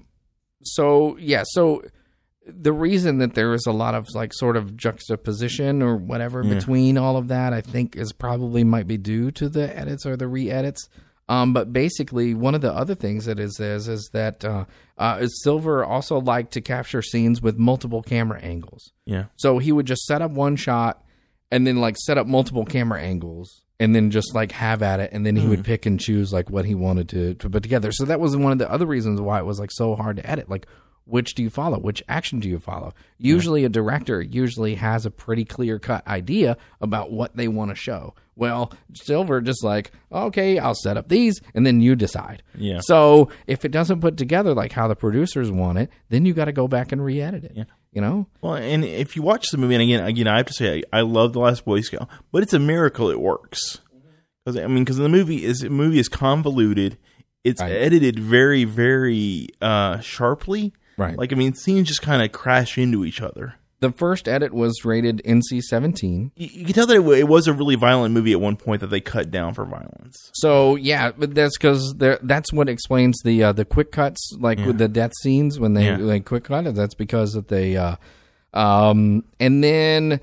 so yeah, so the reason that there is a lot of like sort of juxtaposition or whatever Yeah. between all of that, I think is probably might be due to the edits or the re-edits. Um, but basically, one of the other things that is is, is that uh, uh, Silver also liked to capture scenes with multiple camera angles. Yeah. So he would just set up one shot and then like set up multiple camera angles and then just like have at it. And then he would pick and choose like what he wanted to, to put together. So that was one of the other reasons why it was like so hard to edit. Like, which do you follow? Which action do you follow? Usually a director usually has a pretty clear cut idea about what they want to show. Well, Silver just like, okay, I'll set up these and then you decide. Yeah. So if it doesn't put together like how the producers want it, then you got to go back and re-edit it. Yeah. You know? Well, and if you watch the movie, and again, again, I have to say, I, I love The Last Boy Scout, but it's a miracle it works. Because I mean, because the movie is the movie is convoluted. It's Right. edited very, very uh, sharply. Right. Like I mean, scenes just kind of crash into each other. The first edit was rated N C seventeen. You, you can tell that it, w- it was a really violent movie at one point that they cut down for violence. So yeah, but that's because that's what explains the uh, the quick cuts, like Yeah. with the death scenes when they Yeah. like quick cut it. That's because that they, uh, um, and then,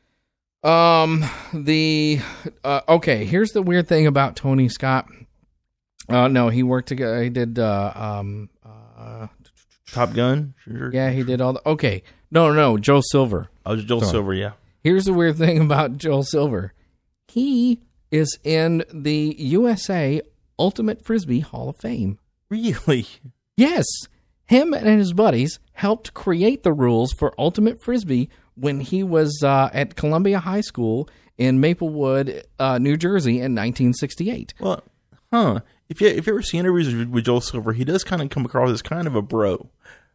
um, the uh, okay. Here's the weird thing about Tony Scott. Uh, no, he worked together. He did, uh, um, uh, Top Gun, sure. yeah, he did all the. Okay, no, no, Joel Silver. Oh, Joel Sorry. Silver, yeah. Here's the weird thing about Joel Silver. He is in the U S A Ultimate Frisbee Hall of Fame. Really? Yes, him and his buddies helped create the rules for Ultimate Frisbee when he was uh, at Columbia High School in Maplewood, uh, New Jersey in nineteen sixty-eight. Well, huh. If you, if you ever see interviews with, with Joel Silver, he does kind of come across as kind of a bro.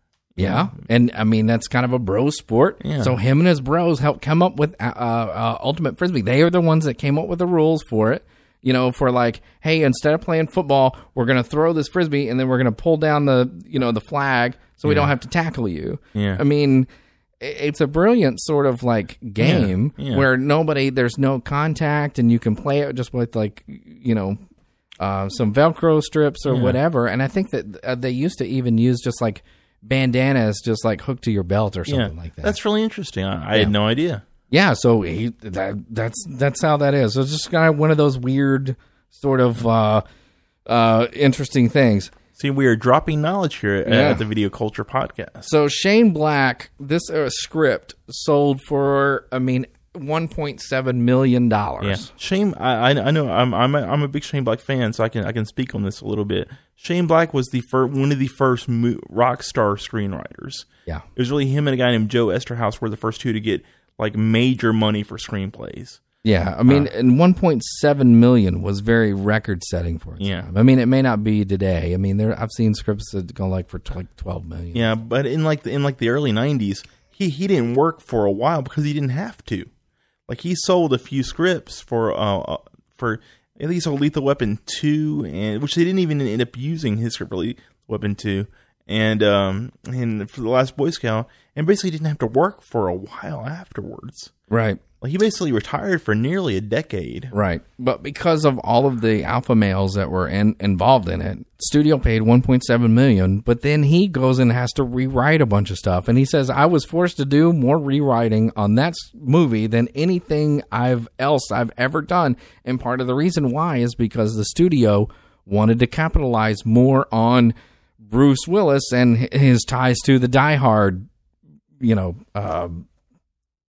Yeah, and I mean, that's kind of a bro sport. Yeah. So him and his bros helped come up with uh, uh, Ultimate Frisbee. They are the ones that came up with the rules for it. You know, for like, hey, instead of playing football, we're going to throw this Frisbee and then we're going to pull down the, you know, the flag so we Yeah. don't have to tackle you. Yeah. I mean, i- it's a brilliant sort of like game Yeah, yeah. where nobody, there's no contact and you can play it just with like, you know, uh, some Velcro strips or Yeah. whatever. And I think that uh, they used to even use just like bandanas just like hooked to your belt or something like that. That's really interesting. I, I Yeah. had no idea. Yeah, so he, that, that's that's how that is. So it's just kind of one of those weird sort of uh, uh, interesting things. See, we are dropping knowledge here at, Yeah. at the Video Culture Podcast. So Shane Black, this uh, script sold for, I mean, one point seven million dollars. Yeah, Shane. I I I know I'm I'm a, I'm a big Shane Black fan, so I can I can speak on this a little bit. Shane Black was the first, one of the first mo- rock star screenwriters. Yeah. It was really him and a guy named Joe Esterhaus were the first two to get like major money for screenplays. Yeah, I mean, and one point seven million was very record setting for its Yeah. time. I mean, it may not be today. I mean, there I've seen scripts that go like for tw- like twelve million. Yeah, but in like the, in like the early nineties, he he didn't work for a while because he didn't have to. Like he sold a few scripts for uh uh, for I think he sold Lethal Weapon two, and which they didn't even end up using his script for Lethal Weapon two, and um and for The Last Boy Scout, and basically didn't have to work for a while afterwards. Right. Like he basically retired for nearly a decade. Right. But because of all of the alpha males that were in, involved in it, studio paid one point seven million dollars, but then he goes and has to rewrite a bunch of stuff. And he says, I was forced to do more rewriting on that s- movie than anything I've else I've ever done. And part of the reason why is because the studio wanted to capitalize more on Bruce Willis and h- his ties to the Die Hard, you know, uh,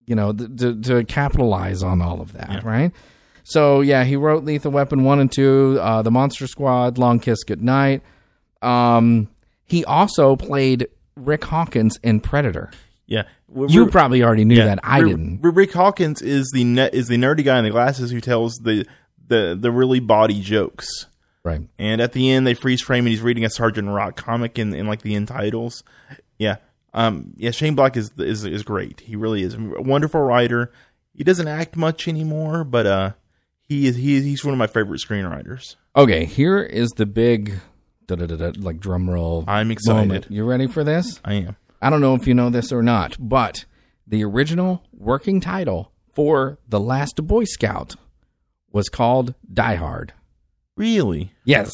you know, th- to, to capitalize on all of that, yeah. right? So, yeah, he wrote Lethal Weapon one and two, uh, The Monster Squad, Long Kiss Goodnight. Um, he also played Rick Hawkins in Predator. Yeah. We're, you probably already knew yeah, that. I didn't. Rick Hawkins is the ne- is the nerdy guy in the glasses who tells the, the, the really bawdy jokes. Right. And at the end, they freeze frame and he's reading a Sergeant Rock comic in, in like the end titles. Yeah. Um, yeah, Shane Black is, is is great. He really is a wonderful writer. He doesn't act much anymore, but uh, he is he is, he's one of my favorite screenwriters. Okay, here is the big like drum roll. I'm excited. Moment. You ready for this? I am. I don't know if you know this or not, but the original working title for The Last Boy Scout was called Die Hard. Really? Yes.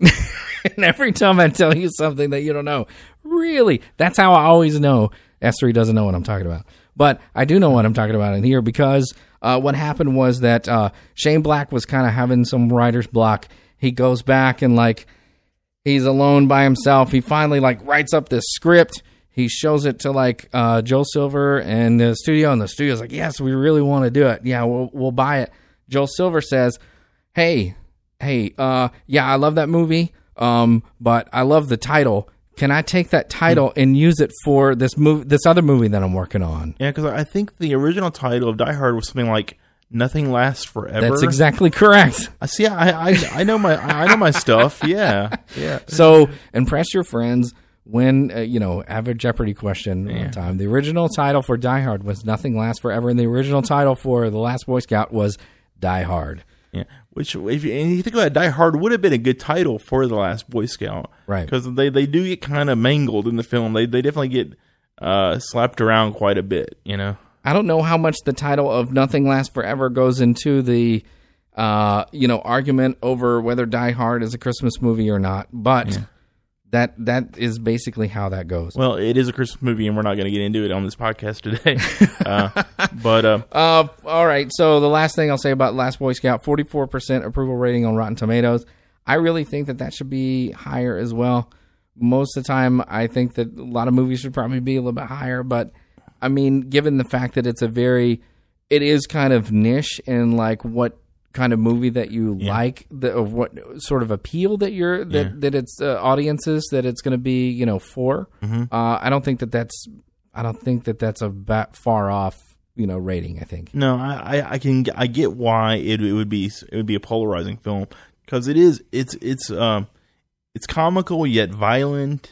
And every time I tell you something that you don't know, really, that's how I always know S three doesn't know what I'm talking about. But I do know what I'm talking about in here because uh, what happened was that uh, Shane Black was kind of having some writer's block. He goes back and, like, he's alone by himself. He finally, like, writes up this script. He shows it to, like, uh, Joel Silver and the studio, and the studio's like, yes, we really want to do it. Yeah, we'll we'll buy it. Joel Silver says, hey, hey, uh, yeah, I love that movie, um, but I love the title. Can I take that title and use it for this movie, this other movie that I'm working on? Yeah, because I think the original title of Die Hard was something like Nothing Lasts Forever. That's exactly correct. I see. I, I I know my I know my stuff. Yeah, yeah. So impress your friends. Win, uh, you know, have a Jeopardy question yeah. one time. The original title for Die Hard was Nothing Lasts Forever, and the original title for The Last Boy Scout was Die Hard. Yeah, which if you, and you think about it, Die Hard would have been a good title for The Last Boy Scout, right? Because they, they do get kind of mangled in the film. They they definitely get uh, slapped around quite a bit, you know. I don't know how much the title of Nothing Lasts Forever goes into the, uh, you know, argument over whether Die Hard is a Christmas movie or not, but. Yeah. That that is basically how that goes. Well, it is a Christmas movie, and we're not going to get into it on this podcast today. uh, but uh, uh, all right. So the last thing I'll say about Last Boy Scout: forty-four percent approval rating on Rotten Tomatoes. I really think that that should be higher as well. Most of the time, I think that a lot of movies should probably be a little bit higher. But I mean, given the fact that it's a very, it is kind of niche in like what kind of movie that you yeah. like, the, of what sort of appeal that you're that yeah. that it's uh, audiences that it's going to be, you know, for. Mm-hmm. Uh, I don't think that that's I don't think that that's a bat far off, you know, rating. I think no, I, I can I get why it, it would be it would be a polarizing film because it is it's it's um it's comical yet violent.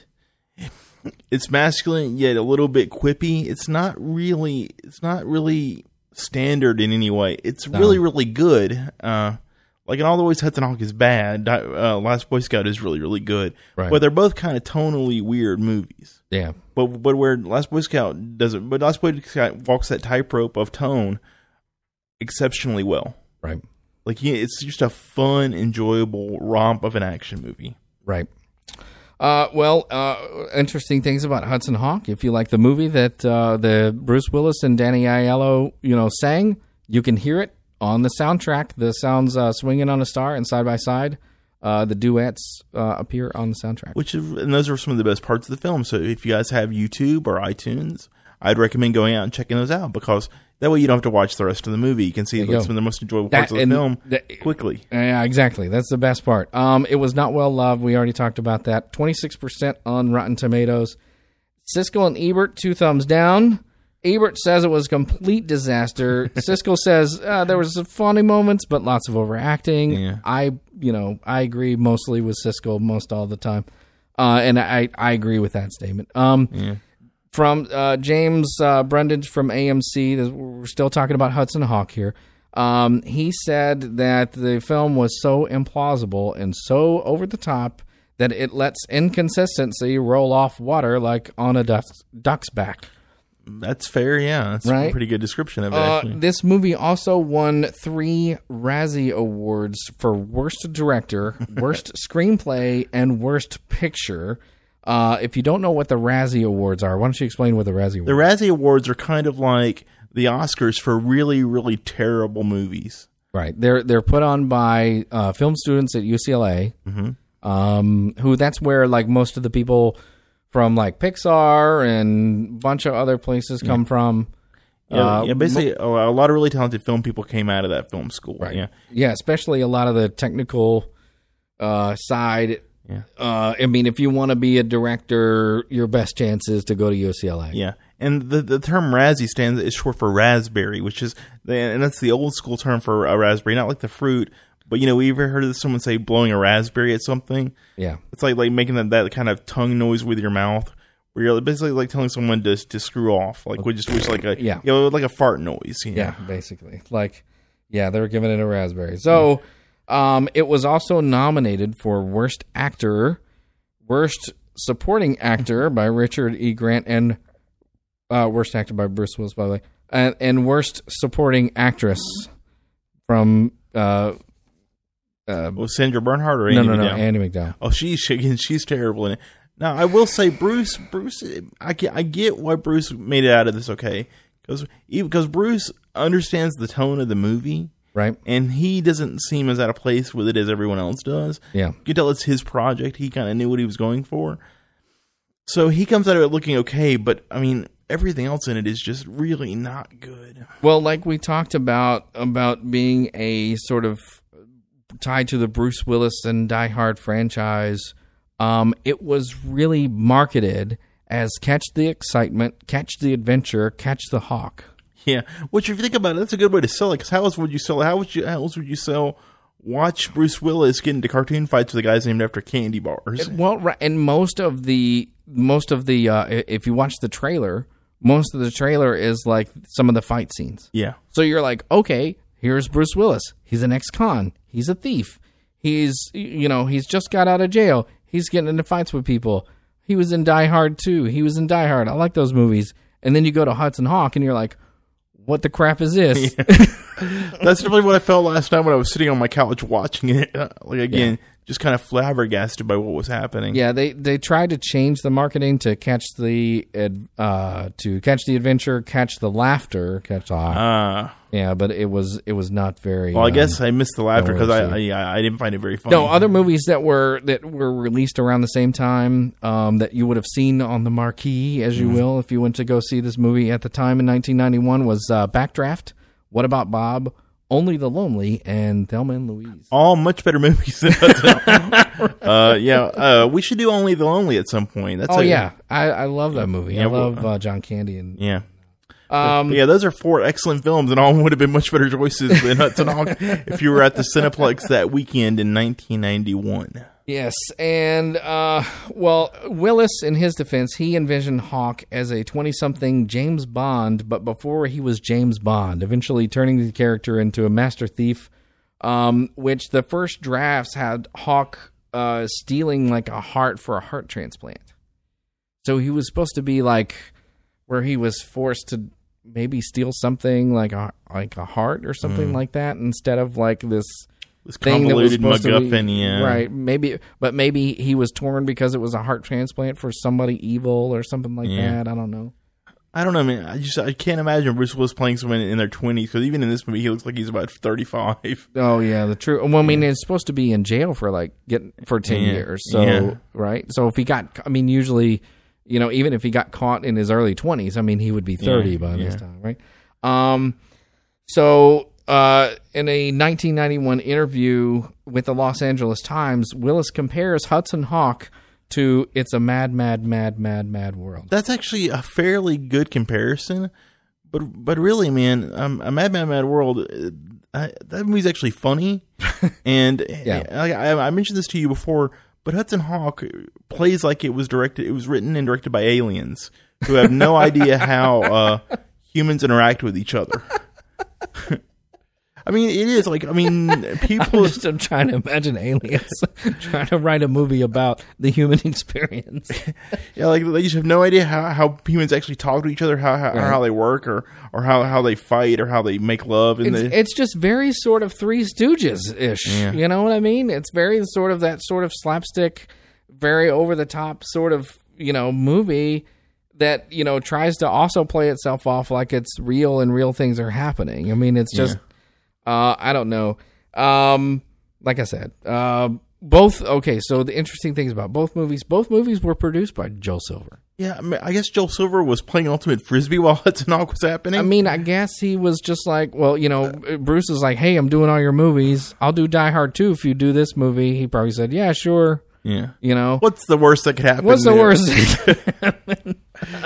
It's masculine yet a little bit quippy. It's not really it's not really. standard in any way. It's no. really, really good. Uh, like in all the ways Hudson Hawk is bad, uh, Last Boy Scout is really, really good. Right. But they're both kind of tonally weird movies. Yeah. But but where Last Boy Scout doesn't, but Last Boy Scout walks that tightrope of tone exceptionally well. Right. Like yeah, it's just a fun, enjoyable romp of an action movie. Right. Uh, well, uh, interesting things about Hudson Hawk. If you like the movie that uh, the Bruce Willis and Danny Aiello, you know, sang, you can hear it on the soundtrack. The sounds uh, Swinging on a Star and Side by Side. Uh, the duets uh, appear on the soundtrack. Which is, and those are some of the best parts of the film. So if you guys have YouTube or iTunes, I'd recommend going out and checking those out because that way you don't have to watch the rest of the movie. You can see like, some of the most enjoyable parts that, of the film that, quickly. Yeah, exactly. That's the best part. Um, it was not well loved. We already talked about that. twenty-six percent on Rotten Tomatoes. Siskel and Ebert, two thumbs down. Ebert says it was a complete disaster. Siskel says uh, there was some funny moments, but lots of overacting. Yeah. I, you know, I agree mostly with Siskel most all the time. Uh, and I, I agree with that statement. Um, yeah. From uh, James uh, Brendan from A M C, we're still talking about Hudson Hawk here. Um, he said that the film was so implausible and so over the top that it lets inconsistency roll off water like on a duck's, duck's back. That's fair, yeah. That's right? a pretty good description of it, uh, actually. This movie also won three Razzie Awards for Worst Director, Worst Screenplay, and Worst Picture. Uh, if you don't know what the Razzie Awards are, why don't you explain what the Razzie Awards are? The Razzie Awards are kind of like the Oscars for really, really terrible movies. Right. They're they're put on by uh, film students at U C L A, mm-hmm. um, who that's where like most of the people from like Pixar and a bunch of other places come yeah. from. Yeah, Uh, yeah basically, a a lot of really talented film people came out of that film school. Right. Yeah, Yeah, especially a lot of the technical uh, side. Yeah. Uh, I mean, if you want to be a director, your best chance is to go to U C L A. yeah. And the the term Razzie stands is short for raspberry, which is, and that's the old school term for a raspberry, not like the fruit. But you know, we ever heard of someone say blowing a raspberry at something? Yeah. It's like like making that, that kind of tongue noise with your mouth, where you're basically like telling someone to to screw off, like which is which like a Yeah. you know, like a fart noise. You know? Yeah, basically. Like, yeah, they were giving it a raspberry. So, um, it was also nominated for Worst Actor, Worst Supporting Actor by Richard E. Grant, and uh, Worst Actor by Bruce Willis, by the way, and, and Worst Supporting Actress from uh, uh, Was Sandra Bernhard or no, Andy no, no, McDowell? Andy McDowell. Oh, she's again, she's terrible in it. Now, I will say, Bruce, Bruce, I get, I get why Bruce made it out of this okay, because because Bruce understands the tone of the movie, Right? and he doesn't seem as out of place with it as everyone else does. Yeah. You can tell it's his project. He kind of knew what he was going for, so he comes out of it looking okay. But I mean, everything else in it is just really not good. Well, like we talked about, about being a sort of tied to the Bruce Willis and Die Hard franchise, um, it was really marketed as Catch the Excitement, Catch the Adventure, Catch the Hawk. Yeah, which if you think about it, that's a good way to sell it. Because how else would you sell it? How would you? How else would you sell? Watch Bruce Willis get into cartoon fights with the guys named after candy bars. Well, right, and most of the most of the uh, if you watch the trailer, most of the trailer is like some of the fight scenes. Yeah, So you're like, okay, here's Bruce Willis. He's an ex-con. He's a thief. He's, you know, he's just got out of jail. He's getting into fights with people. He was in Die Hard too. He was in Die Hard. I like those movies. And then you go to Hudson Hawk and you're like, what the crap is this? Yeah. That's definitely what I felt last night when I was sitting on my couch watching it. Uh, like again, yeah. just kind of flabbergasted by what was happening. Yeah, they they tried to change the marketing to catch the uh to catch the adventure, catch the laughter, catch the hawk. Uh, yeah, but it was it was not very. Well, I um, guess I missed the laughter because I, well I I didn't find it very funny. No, other movies that were that were released around the same time um, that you would have seen on the marquee, as you mm. will, if you went to go see this movie at the time in nineteen ninety-one, was uh, Backdraft, What About Bob, Only the Lonely, and Thelma and Louise. All much better movies than uh, yeah, uh, we should do Only the Lonely at some point. That's oh, a, yeah. I, I love that movie. Yeah, I love well, uh, John Candy. And yeah. Um, but, yeah, those are four excellent films, and all would have been much better choices than Hudson Hawk if you were at the Cineplex that weekend in nineteen ninety-one. Yes, and, uh, well, Willis, in his defense, he envisioned Hawk as a twenty-something James Bond, but before he was James Bond, eventually turning the character into a master thief, um, which the first drafts had Hawk uh, stealing, like, a heart for a heart transplant. So he was supposed to be, like, where he was forced to maybe steal something like a, like a heart or something mm. like that, instead of, like, this... This convoluted MacGuffin, be, yeah. Right. Maybe, but maybe he was torn because it was a heart transplant for somebody evil or something like yeah. that. I don't know. I don't know, man. I just I can't imagine Bruce Willis playing someone in their twenties, because even in this movie, he looks like he's about thirty-five. Oh, yeah, the truth. Well, I mean, it's supposed to be in jail for like getting for ten yeah. years. So, yeah. right. So if he got, I mean, usually, you know, even if he got caught in his early twenties, I mean, he would be thirty yeah. by yeah. this time, right? Um, so. Uh, in a nineteen ninety-one interview with the Los Angeles Times, Willis compares Hudson Hawk to It's a Mad, Mad, Mad, Mad, Mad World. That's actually a fairly good comparison, but but really, man, um, a Mad, Mad, Mad World, uh, that movie's actually funny, and yeah. I, I mentioned this to you before, but Hudson Hawk plays like it was directed, it was written and directed by aliens who have no idea how uh, humans interact with each other. I mean, it is like, I mean, people... I'm just I'm trying to imagine aliens trying to write a movie about the human experience. Yeah, like, they just have no idea how, how humans actually talk to each other, how how, right. or how they work, or, or how, how they fight, or how they make love. And it's, they... it's just very sort of Three Stooges-ish. Yeah. You know what I mean? It's very sort of that sort of slapstick, very over-the-top sort of, you know, movie that, you know, tries to also play itself off like it's real and real things are happening. I mean, it's just... Yeah. Uh, I don't know. Um, like I said, uh, both. Okay, so the interesting things about both movies. Both movies were produced by Joe Silver. Yeah, I, mean, I guess Joel Silver was playing Ultimate Frisbee while Hudson Hawk was happening. I mean, I guess he was just like, well, you know, Bruce is like, hey, I'm doing all your movies. I'll do Die Hard too if you do this movie. He probably said, yeah, sure. Yeah. You know? What's the worst that could happen? What's the there? worst that could happen?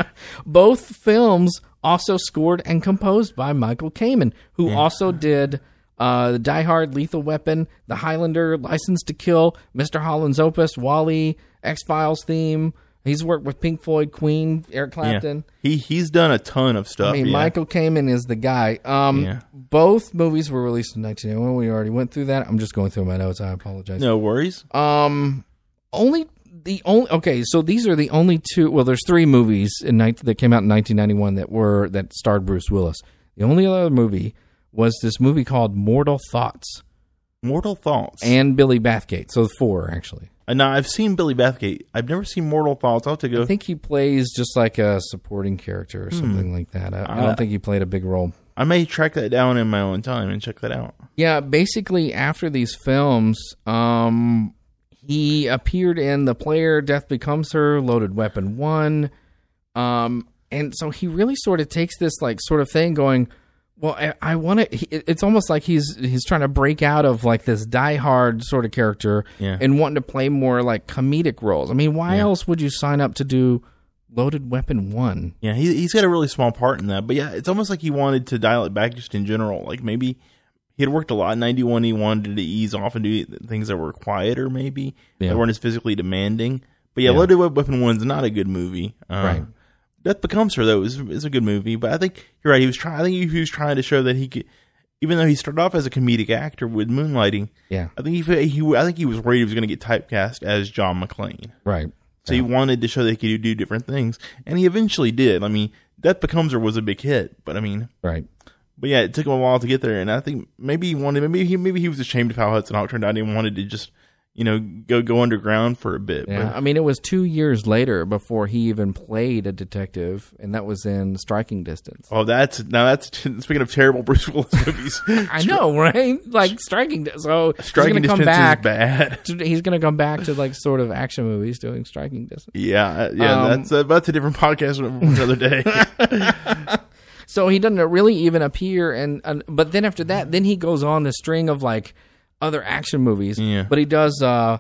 Both films also scored and composed by Michael Kamen, who yeah. also did uh, Die Hard, Lethal Weapon, The Highlander, License to Kill, Mister Holland's Opus, WALL-E, X-Files theme. He's worked with Pink Floyd, Queen, Eric Clapton. Yeah. He he's done a ton of stuff. I mean, yeah. Michael Kamen is the guy. Um, yeah. Both movies were released in nineteen eighty-one. We already went through that. I'm just going through my notes. I apologize. No worries. Um, only the only okay. So these are the only two. Well, there's three movies in nineteen that came out in nineteen ninety-one that were that starred Bruce Willis. The only other movie was this movie called Mortal Thoughts. Mortal Thoughts and Billy Bathgate. So four actually. Now, I've seen Billy Bathgate. I've never seen Mortal Thoughts. I'll have to go. I think he plays just like a supporting character or something hmm. like that. I, I don't uh, think he played a big role. I may track that down in my own time and check that out. Yeah, basically after these films, um, he appeared in The Player, Death Becomes Her, Loaded Weapon one. Um, and so he really sort of takes this like sort of thing going, well, I, I want to. It's almost like he's he's trying to break out of like this Die Hard sort of character yeah. and wanting to play more like comedic roles. I mean, why yeah. else would you sign up to do Loaded Weapon one? Yeah, he he's got a really small part in that. But yeah, it's almost like he wanted to dial it back just in general. Like maybe he had worked a lot in ninety-one. He wanted to ease off and do things that were quieter, maybe yeah. that weren't as physically demanding. But yeah, yeah. Loaded Weapon one's not a good movie. Um, right. Death Becomes Her, though, is, is a good movie. But I think you're right. He was trying. I think he, he was trying to show that he could, even though he started off as a comedic actor with Moonlighting. Yeah, I think he, he I think he was worried he was going to get typecast as John McClane. Right. So yeah. he wanted to show that he could do different things, and he eventually did. I mean, Death Becomes Her was a big hit, but I mean, right. But yeah, it took him a while to get there, and I think maybe he wanted, maybe he maybe he was ashamed of how Hudson Hawk turned out, and he wanted to just, you know, go go underground for a bit. Yeah, but, I mean, it was two years later before he even played a detective, and that was in Striking Distance. Oh, that's now that's speaking of terrible Bruce Willis movies. I know, right? Like Striking. So Striking he's gonna Distance come back is bad. To, he's going to come back to like sort of action movies doing Striking Distance. Yeah, yeah, um, that's uh, that's a different podcast for another day. So he doesn't really even appear, and, and but then after that, then he goes on the string of like other action movies. Yeah. But he does uh,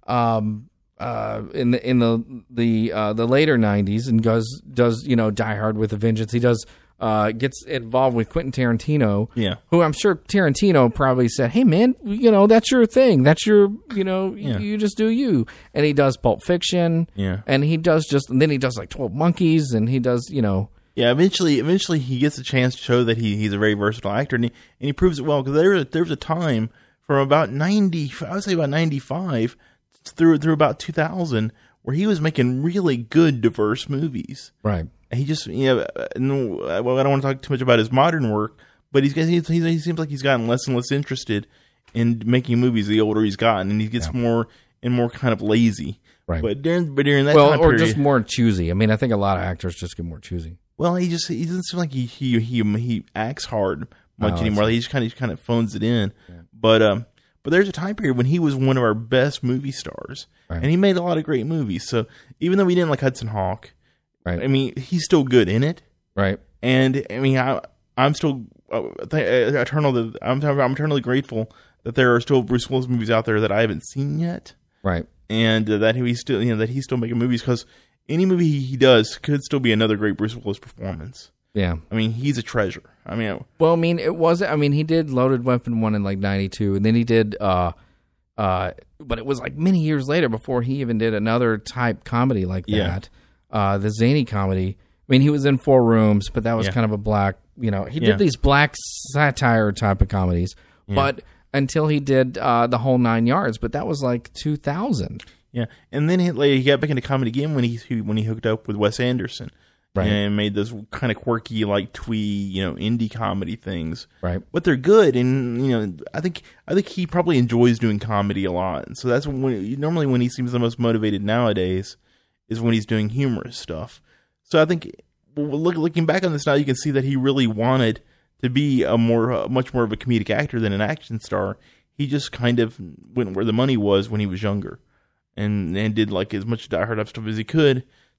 um, uh, in the in the the uh, the later nineties and does does you know Die Hard with a Vengeance. He does uh, gets involved with Quentin Tarantino. Yeah. Who I'm sure Tarantino probably said, "Hey man, you know that's your thing. That's your you know Yeah. you, you just do you." And he does Pulp Fiction. Yeah. And he does just and then he does like twelve Monkeys, and he does you know. Yeah, eventually, eventually he gets a chance to show that he, he's a very versatile actor, and he, and he proves it well. Because there, there was a time from about ninety, I would say about ninety-five through through about two thousand, where he was making really good, diverse movies. Right. And he just, you know, no, well, I don't want to talk too much about his modern work, but he's, he's he seems like he's gotten less and less interested in making movies the older he's gotten, and he gets yeah. more and more kind of lazy. Right. But during, but during that well, time or period, just more choosy. I mean, I think a lot of actors just get more choosy. Well, he just he doesn't seem like he he he, he acts hard much oh, anymore. He just kind of kind of phones it in. Yeah. But um, but there's a time period when he was one of our best movie stars, right. and he made a lot of great movies. So even though we didn't like Hudson Hawk, right? I mean, he's still good in it, right? And I mean, I I'm still uh, th- eternal. I'm I'm eternally grateful that there are still Bruce Willis movies out there that I haven't seen yet, right? And uh, that he's still you know that he's still making movies, because any movie he does could still be another great Bruce Willis performance. Yeah. I mean, he's a treasure. I mean, well, I mean, it was. I mean, he did Loaded Weapon one in like ninety-two, and then he did. Uh, uh, but it was like many years later before he even did another type comedy like that. Yeah. Uh, the zany comedy. I mean, he was in Four Rooms, but that was yeah. kind of a black. You know, he yeah. did these black satire type of comedies, yeah. but until he did uh, The Whole Nine Yards, but that was like two thousand. Yeah, and then he, like, he got back into comedy again when he when he hooked up with Wes Anderson, right? And made those kind of quirky, like twee, you know, indie comedy things, right? But they're good, and you know, I think I think he probably enjoys doing comedy a lot, and so that's when normally when he seems the most motivated nowadays is when he's doing humorous stuff. So I think look, looking back on this now, you can see that he really wanted to be a more, uh, much more of a comedic actor than an action star. He just kind of went where the money was when he was younger. And and did like as much Die Hard stuff as he could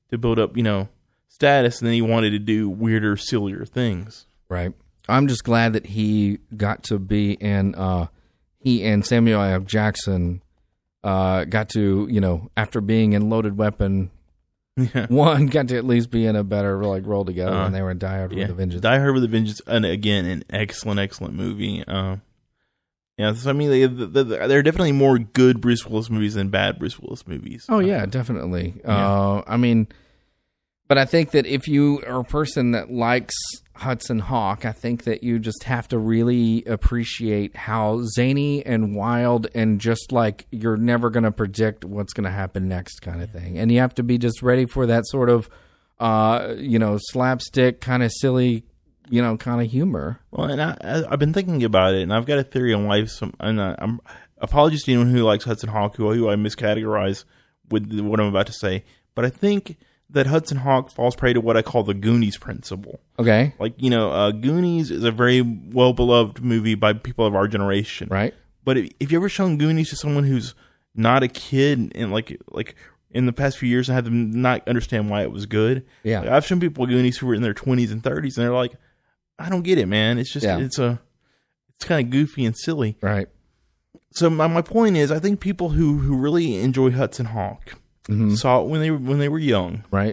to build up, you know, status, and then he wanted to do weirder, sillier things. Right. I'm just glad that he got to be in, uh, he and Samuel L. Jackson uh, got to, you know, after being in Loaded Weapon, Yeah. one got to at least be in a better like role together Uh, when they were in Die Hard Yeah. with a Vengeance. Die Hard with a Vengeance, and again, an excellent, excellent movie. Uh, yeah, so I mean, they, they, there are definitely more good Bruce Willis movies than bad Bruce Willis movies. Oh yeah, definitely. Yeah. Uh, I mean, but I think that if you are a person that likes Hudson Hawk, I think that you just have to really appreciate how zany and wild and just like you're never going to predict what's going to happen next kind of thing. And you have to be just ready for that sort of, uh, you know, slapstick kind of silly, you know, kind of humor. Well, and I, I, I've been thinking about it, and I've got a theory on why some. And I, I'm apologies to anyone who likes Hudson Hawk, who, who I miscategorize with what I'm about to say, but I think that Hudson Hawk falls prey to what I call the Goonies principle. Okay. Like, you know, uh, Goonies is a very well-beloved movie by people of our generation. Right. But if, if you ever shown Goonies to someone who's not a kid and like like in the past few years and had them not understand why it was good, Yeah. like, I've shown people Goonies who were in their twenties and thirties, and they're like, I don't get it, man. It's just, Yeah. it's a, it's kind of goofy and silly. Right. So my, my point is, I think people who, who really enjoy Hudson Hawk Mm-hmm. saw it when they were, when they were young. Right.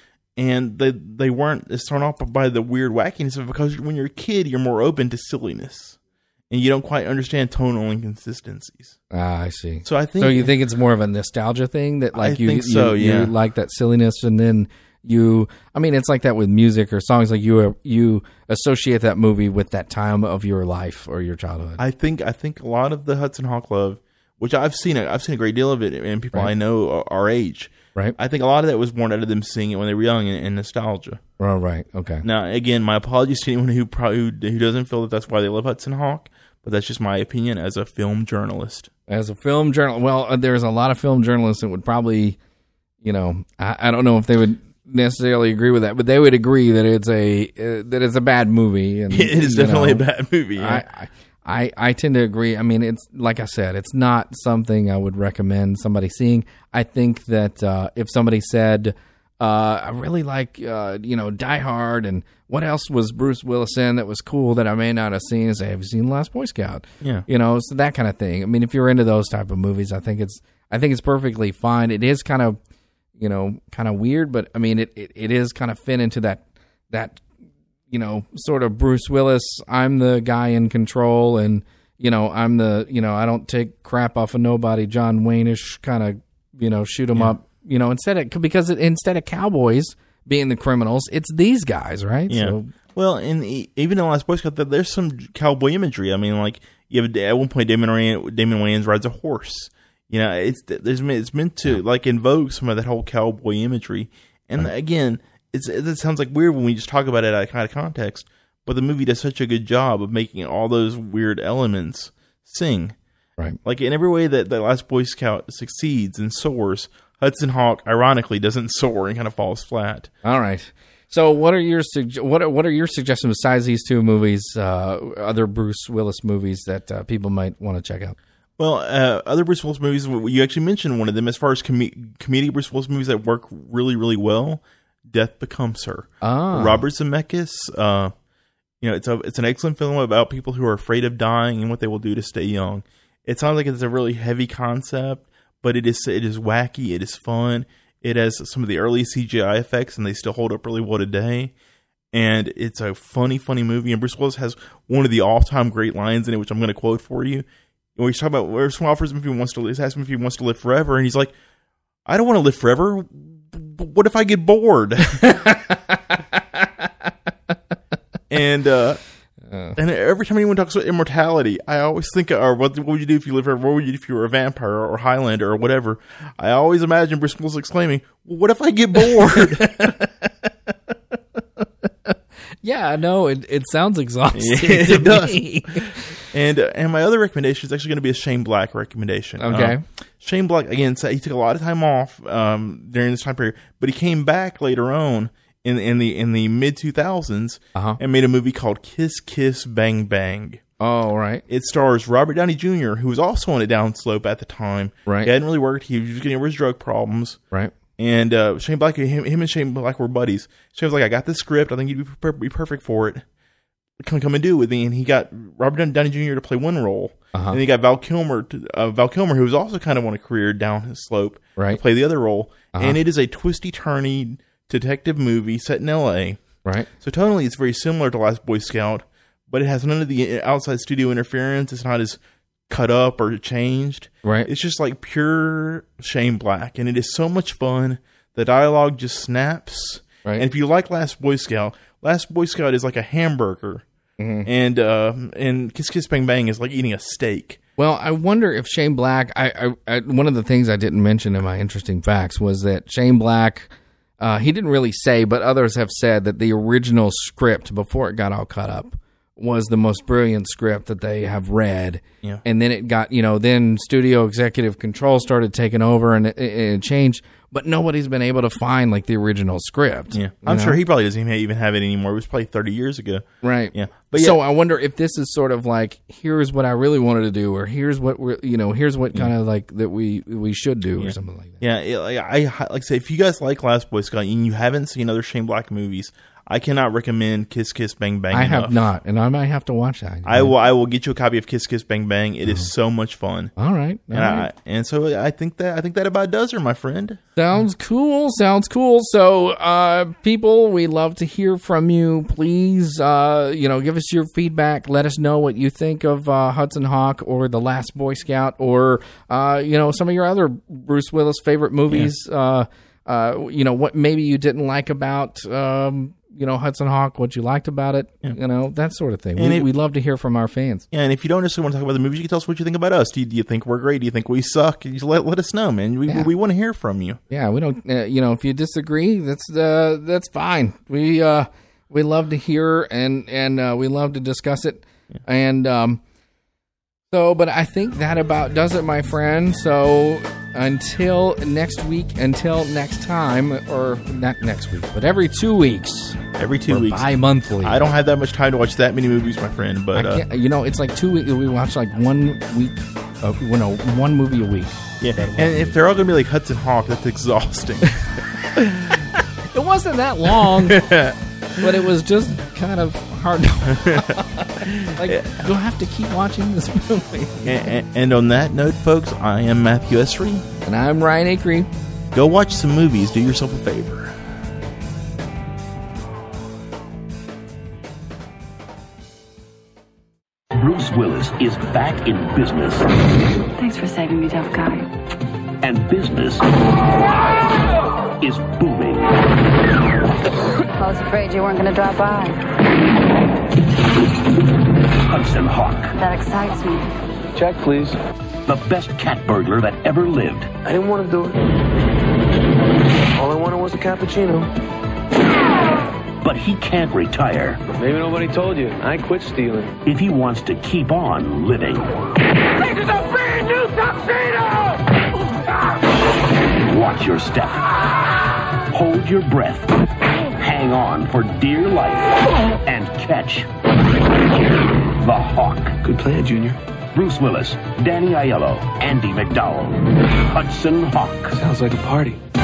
And they they weren't as thrown off by the weird wackiness of it, because when you're a kid, you're more open to silliness, and you don't quite understand tonal inconsistencies. Ah, I see. So I think. So you think it's more of a nostalgia thing that like I you, think so, you, yeah. you like that silliness, and then you, I mean, it's like that with music or songs. Like you, you associate that movie with that time of your life or your childhood. I think I think a lot of the Hudson Hawk love, which I've seen, a, I've seen a great deal of it, and people Right. I know are our age. Right. I think a lot of that was born out of them seeing it when they were young and, and nostalgia. Oh, right. Okay. Now, again, my apologies to anyone who probably who, who doesn't feel that that's why they love Hudson Hawk, but that's just my opinion as a film journalist. As a film journal, well, uh, there's a lot of film journalists that would probably, you know, I, I don't know if they would necessarily agree with that, but they would agree that it's a uh, that it's a bad movie. And It is you definitely know, a bad movie. Yeah. I, I I I tend to agree. I mean, it's like I said, it's not something I would recommend somebody seeing. I think that uh, if somebody said, uh, I really like, uh, you know, Die Hard, and what else was Bruce Willis in that was cool that I may not have seen? Say, have you seen Last Boy Scout? Yeah. You know, so that kind of thing. I mean, if you're into those type of movies, I think it's I think it's perfectly fine. It is kind of, you know, kind of weird, but I mean, it, it, it is kind of fit into that that. you know, sort of Bruce Willis, I'm the guy in control, and, you know, I'm the, you know, I don't take crap off of nobody, John Wayne-ish kind of, you know, shoot 'em Yeah. up, you know, instead of, because it, instead of cowboys being the criminals, it's these guys, right? Yeah. So, well, and e- even in Last Boy Scout, there's some cowboy imagery. I mean, like, you have at one point Damon Wayans, Damon Wayans rides a horse. You know, it's there's it's meant to like invoke some of that whole cowboy imagery. And Right. again, it's it sounds like weird when we just talk about it out of kind of context, but the movie does such a good job of making all those weird elements sing. right. Like in every way that the Last Boy Scout succeeds and soars, Hudson Hawk ironically doesn't soar and kind of falls flat. All right. So, what are your sugge- what are, what are your suggestions besides these two movies? Uh, other Bruce Willis movies that uh, people might want to check out? Well, uh, other Bruce Willis movies, you actually mentioned one of them as far as com- comedic Bruce Willis movies that work really, really well. Death Becomes Her. Ah, Robert Zemeckis. Uh, you know, it's a it's an excellent film about people who are afraid of dying and what they will do to stay young. It sounds like it's a really heavy concept, but it is it is wacky. It is fun. It has some of the early C G I effects, and they still hold up really well today. And it's a funny, funny movie. And Bruce Willis has one of the all-time great lines in it, which I'm going to quote for you. When he's talking about where someone offers him if he wants to, asks him if he wants to live forever, and he's like, "I don't want to live forever. What if I get bored?" and uh, Uh. and every time anyone talks about immortality, I always think, or what, what would you do if you live forever? What would you do if you were a vampire or Highlander or whatever? I always imagine Bruce Willis exclaiming, well, "What if I get bored?" Yeah, no, it it sounds exhausting. Yeah, to it does. me. And uh, and my other recommendation is actually going to be a Shane Black recommendation. Okay. Uh, Shane Black, again, so he took a lot of time off um, during this time period, but he came back later on in in the in the mid two thousands Uh-huh. and made a movie called Kiss Kiss Bang Bang. Oh, right. It stars Robert Downey Junior, who was also on a downslope at the time. Right. He hadn't really worked. He was getting over his drug problems. Right. And uh, Shane Black, him, him and Shane Black were buddies. Shane was like, I got this script. I think you'd be, per- be perfect for it. Come, come and do it with me. And he got Robert Downey Junior to play one role. Uh-huh. And he got Val Kilmer, to, uh, Val Kilmer, who was also kind of on a career down his slope, right. to play the other role. Uh-huh. And it is a twisty-turny detective movie set in L A. Right. So tonally, it's very similar to Last Boy Scout, but it has none of the outside studio interference. It's not as cut up or changed. Right. It's just like pure Shane Black, and it is so much fun. The dialogue just snaps. Right. And if you like Last Boy Scout, Last Boy Scout is like a hamburger. Mm-hmm. And uh, and Kiss Kiss Bang Bang is like eating a steak. Well, I wonder if Shane Black. I, I, I one of the things I didn't mention in my interesting facts was that Shane Black. Uh, he didn't really say, but others have said that the original script before it got all cut up was the most brilliant script that they have read. Yeah. And then it got, you know, then studio executive control started taking over and it, it changed. But nobody's been able to find like the original script. Yeah, I'm know? sure he probably doesn't even have it anymore. It was probably thirty years ago. Right. Yeah. But yeah. So I wonder if this is sort of like, here's what I really wanted to do, or here's what we're, you know, here's what kind of yeah. like that we we should do, yeah. or something like that. Yeah. It, like, I like I say, if you guys like Last Boy Scout and you haven't seen other Shane Black movies, I cannot recommend Kiss Kiss Bang Bang. I enough. have not, and I might have to watch that. I will. I will get you a copy of Kiss Kiss Bang Bang. It oh. is so much fun. All right, all and right. I, and so I think that I think that about does her, my friend. Sounds cool. Sounds cool. So, uh, people, we love to hear from you. Please, uh, you know, give us your feedback. Let us know what you think of uh, Hudson Hawk or The Last Boy Scout, or uh, you know, some of your other Bruce Willis favorite movies. Yeah. Uh, uh, you know, what maybe you didn't like about. Um, You know, Hudson Hawk, what you liked about it, yeah. you know, that sort of thing. We, it, we love to hear from our fans. Yeah, and if you don't necessarily want to talk about the movies, you can tell us what you think about us. Do you, do you think we're great? Do you think we suck? You let, let us know, man. We yeah. we want to hear from you. Yeah, we don't, uh, you know, if you disagree, that's uh, that's fine. We uh, we love to hear and, and uh, we love to discuss it. Yeah. And um, so, but I think that about does it, my friend. So until next week, until next time, or not next week, but every two weeks. Every two weeks. Bi-monthly. I don't have that much time to watch that many movies, my friend. But I can't, uh, you know, it's like two weeks. We watch like one week, uh, well, no, one movie a week. Yeah, and if they're all going to be like Hudson Hawk, that's exhausting. It wasn't that long, but it was just kind of hard to like, you'll have to keep watching this movie. and, and on that note, folks, I am Matthew Esri. And I'm Ryan Acree. Go watch some movies. Do yourself a favor. Bruce Willis is back in business. Thanks for saving me, tough guy. And business is booming. I was afraid you weren't going to drop by. Hudson Hawk. That excites me. Check, please. The best cat burglar that ever lived. I didn't want to do it. All I wanted was a cappuccino. But he can't retire. Maybe nobody told you. I quit stealing. If he wants to keep on living. This is a brand new tuxedo! Watch your step. Hold your breath. Hang on for dear life. And catch the Hawk. Good plan, Junior. Bruce Willis, Danny Aiello, Andy McDowell. Hudson Hawk. Sounds like a party.